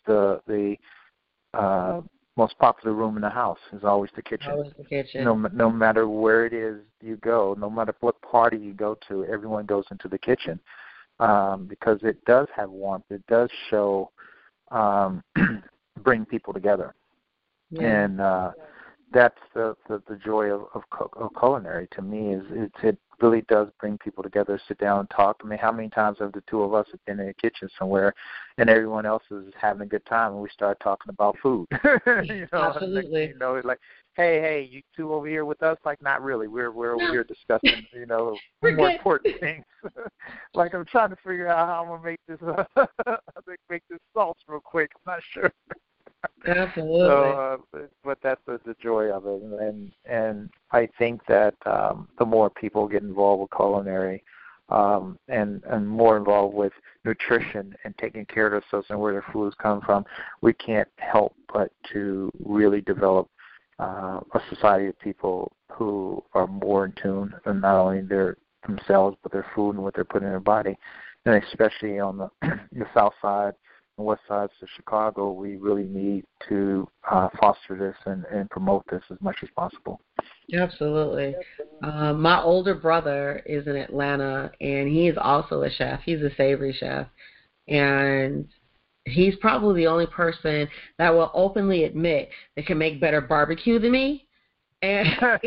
most popular room in the house is always the kitchen. Always the kitchen. No matter where it is you go, no matter what party you go to, everyone goes into the kitchen. because it does have warmth. It does show, bring people together. Yeah. And that's the joy of culinary to me, is it really does bring people together, sit down and talk. I mean, how many times have the two of us have been in a kitchen somewhere and everyone else is having a good time and we start talking about food? Absolutely. It's like, hey, you two over here with us? Like, not really. We're over here discussing, more important things. Like, I'm trying to figure out how I'm gonna make this make this sauce real quick. I'm not sure. Absolutely. So, but that's the joy of it, and I think that the more people get involved with culinary, and more involved with nutrition and taking care of themselves and where their foods come from, we can't help but to really develop a society of people who are more in tune, and not only themselves but their food and what they're putting in their body, and especially on the south side and west sides of Chicago, we really need to foster this and promote this as much as possible. Absolutely. My older brother is in Atlanta, and he is also a chef. He's a savory chef, and he's probably the only person that will openly admit that can make better barbecue than me. And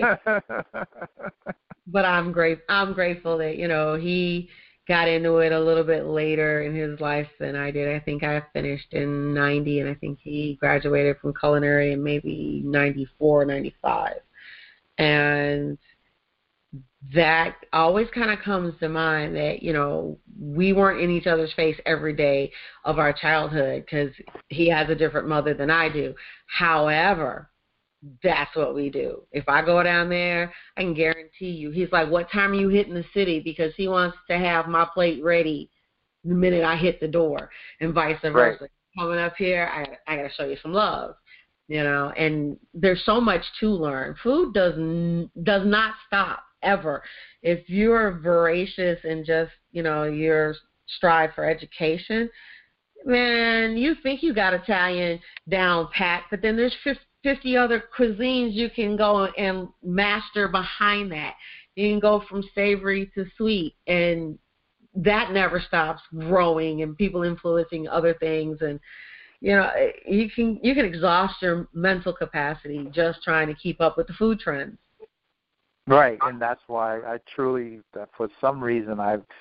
but I'm grateful that he got into it a little bit later in his life than I did. I think I finished in 90, and I think he graduated from culinary in maybe 94, 95. And that always kind of comes to mind that, we weren't in each other's face every day of our childhood because he has a different mother than I do. However, that's what we do. If I go down there, I can guarantee you, he's like, what time are you hitting the city? Because he wants to have my plate ready the minute I hit the door, and vice versa. Right. Coming up here, I got to show you some love, and there's so much to learn. Food does not stop, ever. If you're voracious and just, your strive for education, man, you think you got Italian down pat, but then there's 50 other cuisines you can go and master behind that. You can go from savory to sweet, and that never stops growing and people influencing other things. And you can exhaust your mental capacity just trying to keep up with the food trends. Right, and that's why I truly, for some reason,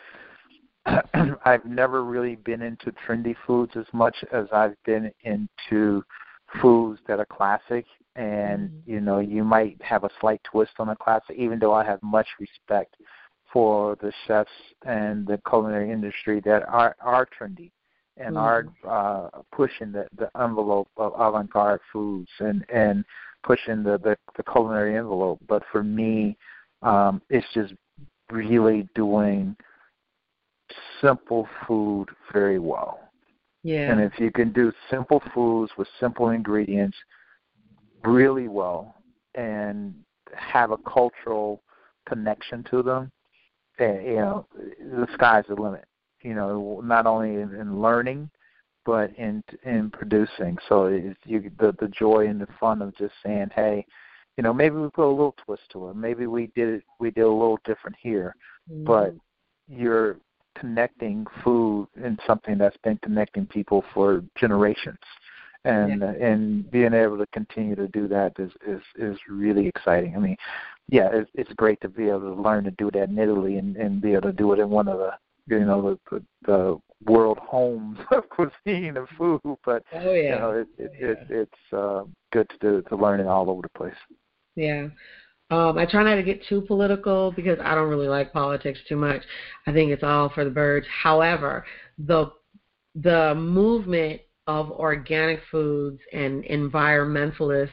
I've never really been into trendy foods as much as I've been into foods that are classic. And you might have a slight twist on a classic, even though I have much respect for the chefs and the culinary industry that are trendy and are pushing the envelope of avant-garde foods and pushing the culinary envelope. But for me, it's just really doing simple food very well. Yeah. And if you can do simple foods with simple ingredients really well and have a cultural connection to them, the sky's the limit. Not only in learning, but in producing. So the joy and the fun of just saying, hey, maybe we put a little twist to it. Maybe we did a little different here, but you're connecting food in something that's been connecting people for generations, and being able to continue to do that is really exciting. I mean, it's great to be able to learn to do that in Italy and be able to do it in one of the world homes of cuisine and food, but it's good to learn it all over the place. Yeah. I try not to get too political because I don't really like politics too much. I think it's all for the birds. However, the movement of organic foods and environmentalists,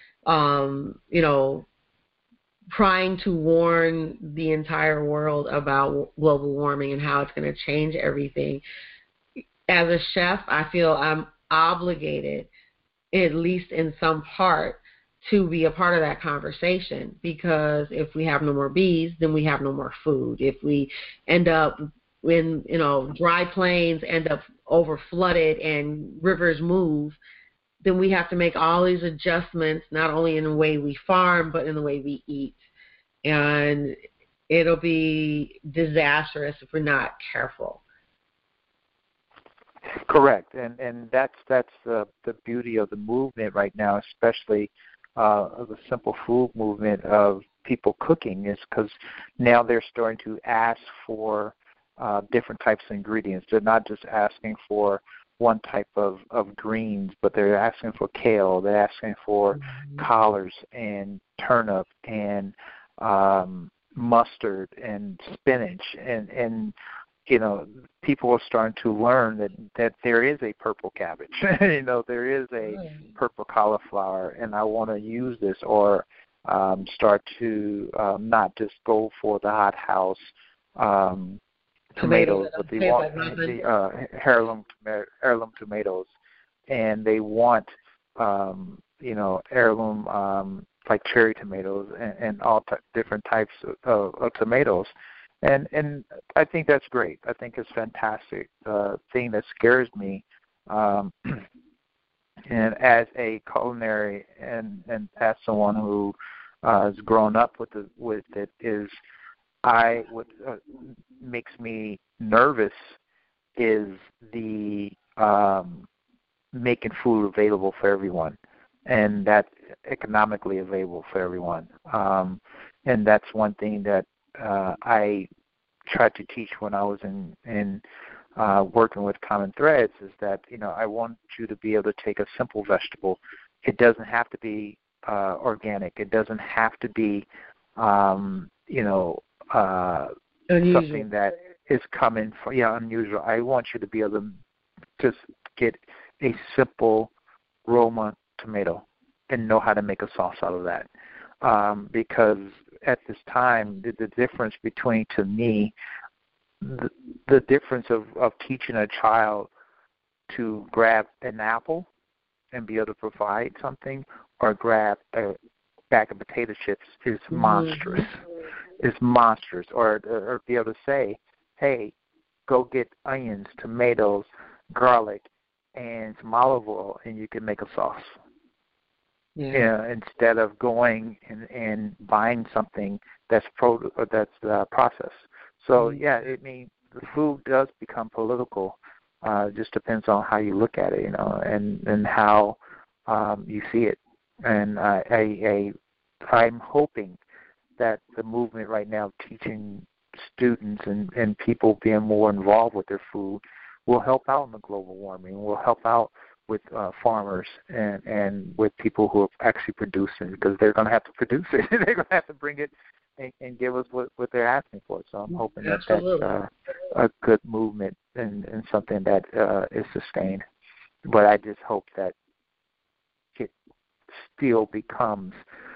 trying to warn the entire world about global warming and how it's going to change everything. As a chef, I feel I'm obligated, at least in some part, to be a part of that conversation, because if we have no more bees, then we have no more food. If we end up when dry plains end up over flooded and rivers move, then we have to make all these adjustments, not only in the way we farm, but in the way we eat. And it'll be disastrous if we're not careful. Correct, and that's the beauty of the movement right now, especially of the simple food movement of people cooking, is because now they're starting to ask for different types of ingredients. They're not just asking for one type of greens, but they're asking for kale. They're asking for collards and turnip and mustard and spinach and you know, people are starting to learn that there is a purple cabbage. You know, there is a purple cauliflower, and I want to use this, or start to not just go for the hothouse tomatoes, but they want the heirloom tomatoes, and they want you know, heirloom like cherry tomatoes and all different types of tomatoes. And I think that's great. I think it's fantastic. The thing that scares me, and as a culinary and as someone who has grown up with it, is what makes me nervous is the making food available for everyone, and that economically available for everyone. And that's one thing that I tried to teach when I was in working with Common Threads, is that, you know, I want you to be able to take a simple vegetable. It doesn't have to be organic. It doesn't have to be, you know, something that is coming from, unusual. I want you to be able to just get a simple Roma tomato and know how to make a sauce out of that. Because at this time, the difference between, to me, the difference of teaching a child to grab an apple and be able to provide something, or grab a bag of potato chips, is monstrous. It's monstrous. Or be able to say, hey, go get onions, tomatoes, garlic, and some olive oil, and you can make a sauce. Yeah, instead of going and buying something that's processed. So I mean, the food does become political. It just depends on how you look at it, you know, and how you see it. And I'm hoping that the movement right now, teaching students and people being more involved with their food, will help out in the global warming. Will help out with farmers and with people who are actually producing, because they're going to have to produce it. They're going to have to bring it and give us what they're asking for. So I'm hoping that's a good movement and something that is sustained. But I just hope that it still becomes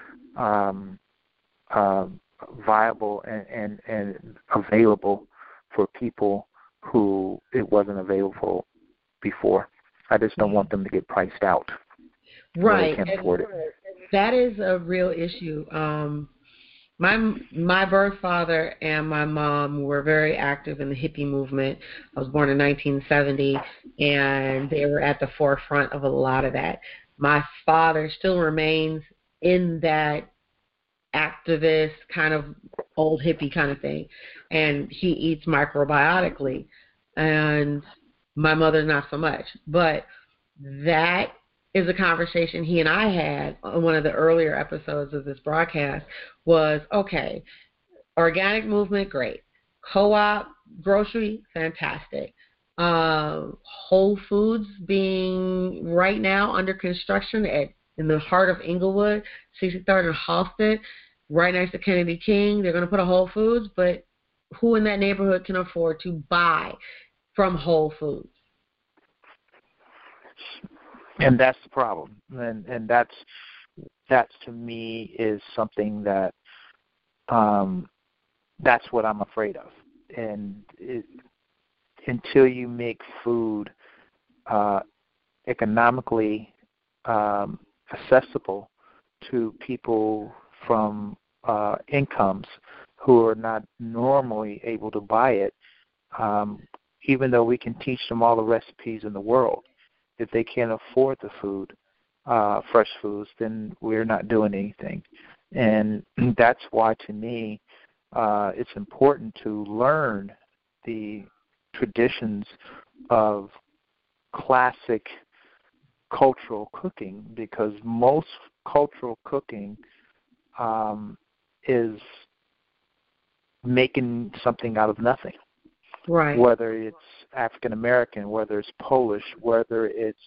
viable and available for people who it wasn't available before. I just don't want them to get priced out. Right. They can't afford it. That is a real issue. My birth father and my mom were very active in the hippie movement. I was born in 1970, and they were at the forefront of a lot of that. My father still remains in that activist kind of old hippie kind of thing, and he eats microbiotically, and my mother not so much. But that is a conversation he and I had on one of the earlier episodes of this broadcast. Was, okay, organic movement, great. Co-op, grocery, fantastic. Whole Foods being right now under construction in the heart of Inglewood, 63rd and Halsted, right next to Kennedy King. They're going to put a Whole Foods, but who in that neighborhood can afford to buy from Whole Foods? And that's the problem. And that's to me is something that that's what I'm afraid of. And until you make food economically accessible to people from incomes who are not normally able to buy it, even though we can teach them all the recipes in the world, if they can't afford the food, fresh foods, then we're not doing anything. And that's why, to me, it's important to learn the traditions of classic cultural cooking, because most cultural cooking is making something out of nothing. Right. Whether it's African American, whether it's Polish, whether it's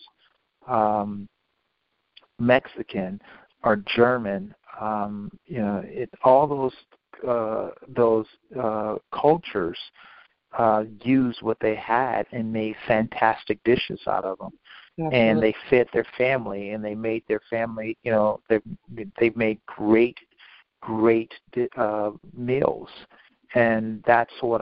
Mexican or German, all those cultures used what they had and made fantastic dishes out of them. Absolutely. And they fed their family, and they made their family, they made great meals. And that's what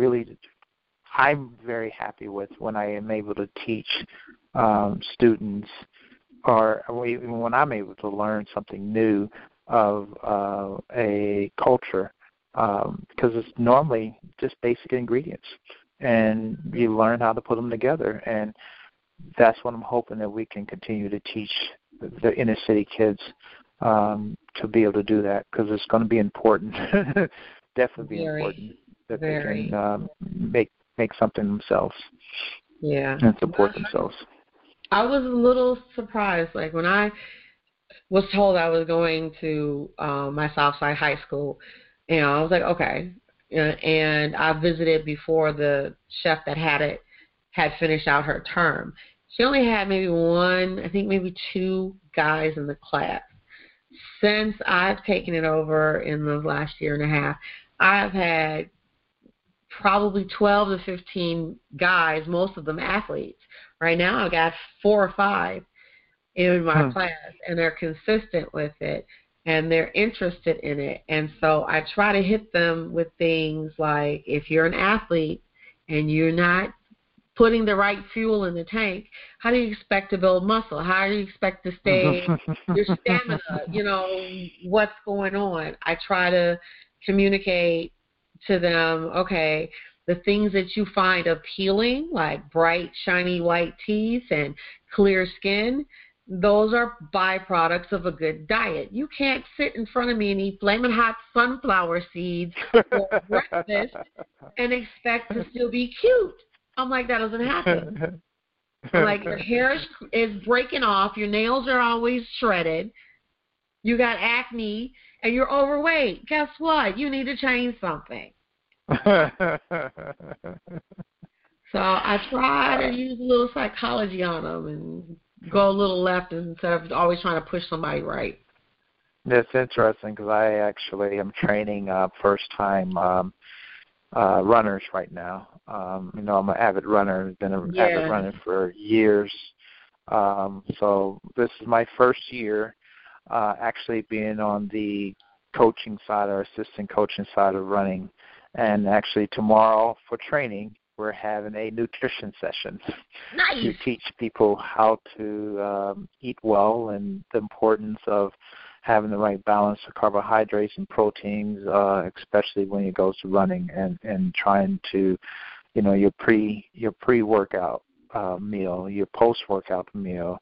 I'm very happy with when I am able to teach students, or even when I'm able to learn something new of a culture, because it's normally just basic ingredients, and you learn how to put them together. And that's what I'm hoping that we can continue to teach the inner city kids, to be able to do that, because it's going to be important. Definitely be important that they can make something themselves. Yeah. And support themselves. I was a little surprised, like when I was told I was going to my Southside High School, I was like, okay. And I visited before the chef that had it had finished out her term. She only had maybe two guys in the class. Since I've taken it over in the last year and a half, I've had probably 12 to 15 guys, most of them athletes. Right now I've got 4 or 5 in my class, and they're consistent with it, and they're interested in it. And so I try to hit them with things like, if you're an athlete and you're not putting the right fuel in the tank, how do you expect to build muscle? How do you expect to stay your stamina? What's going on? I try to communicate to them, okay, the things that you find appealing, like bright, shiny white teeth and clear skin, those are byproducts of a good diet. You can't sit in front of me and eat flaming hot sunflower seeds for breakfast and expect to still be cute. I'm like, that doesn't happen. I'm like, your hair is breaking off, your nails are always shredded, you got acne, and you're overweight. Guess what? You need to change something. So I try to use a little psychology on them and go a little left instead of always trying to push somebody right. That's interesting, because I actually am training first-time runners right now. I'm an avid runner. Been an avid runner for years. So this is my first year actually being on the coaching side or assistant coaching side of running. And actually tomorrow for training, we're having a nutrition session. Nice. To teach people how to eat well, and the importance of having the right balance of carbohydrates and proteins, especially when it goes to running, and trying to, your pre-workout meal, your post-workout meal.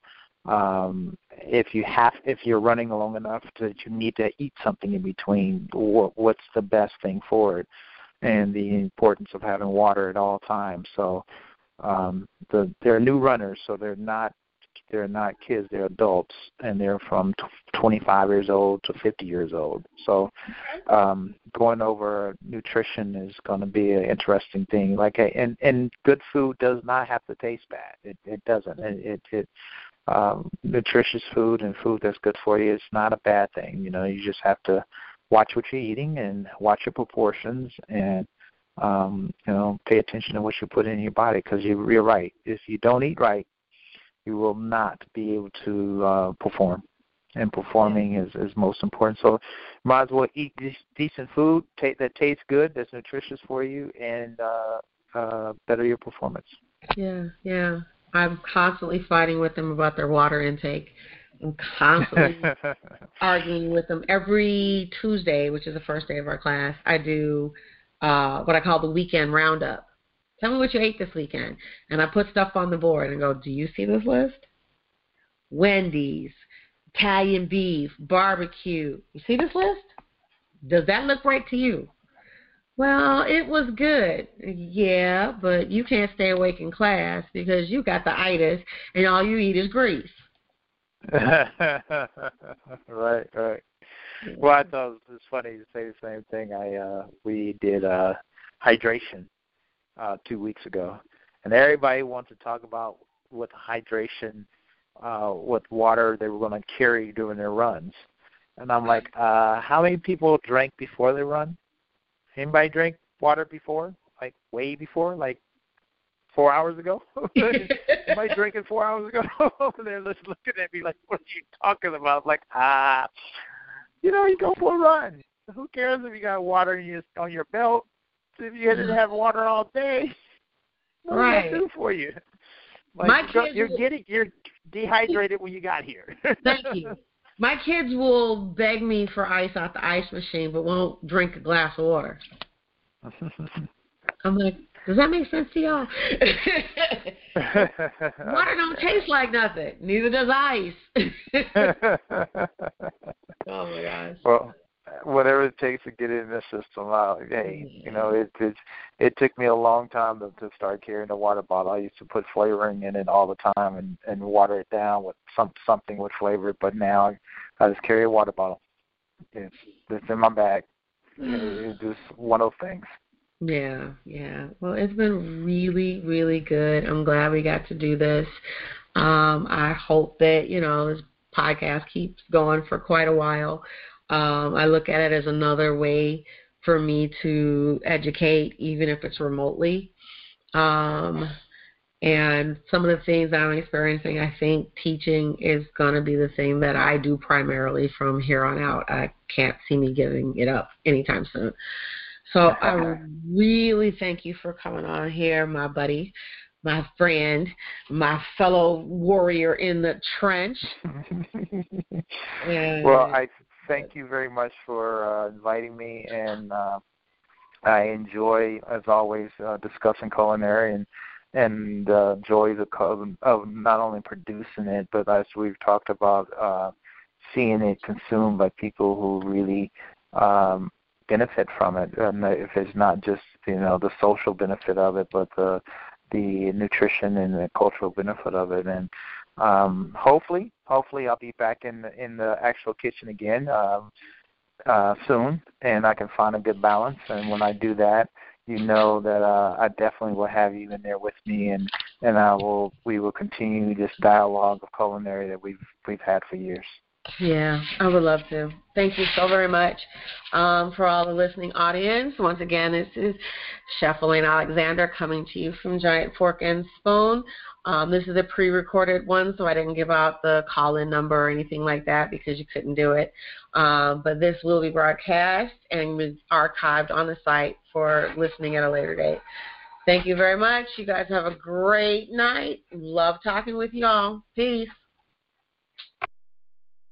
If you're running long enough that you need to eat something in between, what's the best thing for it, and the importance of having water at all times. So they're new runners, so they're not kids, they're adults, and they're from 25 years old to 50 years old. So going over nutrition is going to be an interesting thing. And good food does not have to taste bad. It doesn't. Nutritious food and food that's good for you is not a bad thing. You just have to watch what you're eating and watch your proportions, and pay attention to what you put in your body, because you're right. If you don't eat right, you will not be able to perform, and performing is most important. So might as well eat decent food that tastes good, that's nutritious for you, and better your performance. Yeah. I'm constantly fighting with them about their water intake. I'm constantly arguing with them. Every Tuesday, which is the first day of our class, I do what I call the weekend roundup. Tell me what you ate this weekend. And I put stuff on the board and go, do you see this list? Wendy's, Italian beef, barbecue. You see this list? Does that look right to you? Well, it was good. Yeah, but you can't stay awake in class because you got the itis and all you eat is grease. Right. Well, I thought it was funny to say the same thing. We did hydration 2 weeks ago, and everybody wants to talk about what hydration, what water they were going to carry during their runs. And I'm like, how many people drank before they run? Anybody drank water before? Like way before? Like 4 hours ago? Somebody drinking 4 hours ago? They're just looking at me like, what are you talking about? Like, you go for a run. Who cares if you got water on your belt? If you didn't have water all day, what does that do for you? Like, you're dehydrated when you got here. Thank you. My kids will beg me for ice out the ice machine, but won't drink a glass of water. I'm like, does that make sense to y'all? Water don't taste like nothing. Neither does ice. Oh my gosh. Well, whatever it takes to get it in the system. Hey, it took me a long time to start carrying a water bottle. I used to put flavoring in it all the time and water it down with something with flavor. But now I just carry a water bottle. It's in my bag. It's just one of those things. Yeah. Well, it's been really, really good. I'm glad we got to do this. I hope that, this podcast keeps going for quite a while. I look at it as another way for me to educate, even if it's remotely. And some of the things that I'm experiencing, I think teaching is going to be the thing that I do primarily from here on out. I can't see me giving it up anytime soon. So I really thank you for coming on here, my buddy, my friend, my fellow warrior in the trench. Well, I thank you very much for inviting me, and I enjoy, as always, discussing culinary and joys of not only producing it, but as we've talked about, seeing it consumed by people who really benefit from it. And if it's not just the social benefit of it, but the nutrition and the cultural benefit of it. And hopefully I'll be back in the actual kitchen again soon, and I can find a good balance. And when I do that, that I definitely will have you in there with me, and we will continue this dialogue of culinary that we've had for years. Yeah, I would love to. Thank you so very much for all the listening audience. Once again, this is Chef Elaine Alexander coming to you from Giant Fork and Spoon. This is a pre-recorded one, so I didn't give out the call-in number or anything like that because you couldn't do it. But this will be broadcast and is archived on the site for listening at a later date. Thank you very much. You guys have a great night. Love talking with y'all. Peace.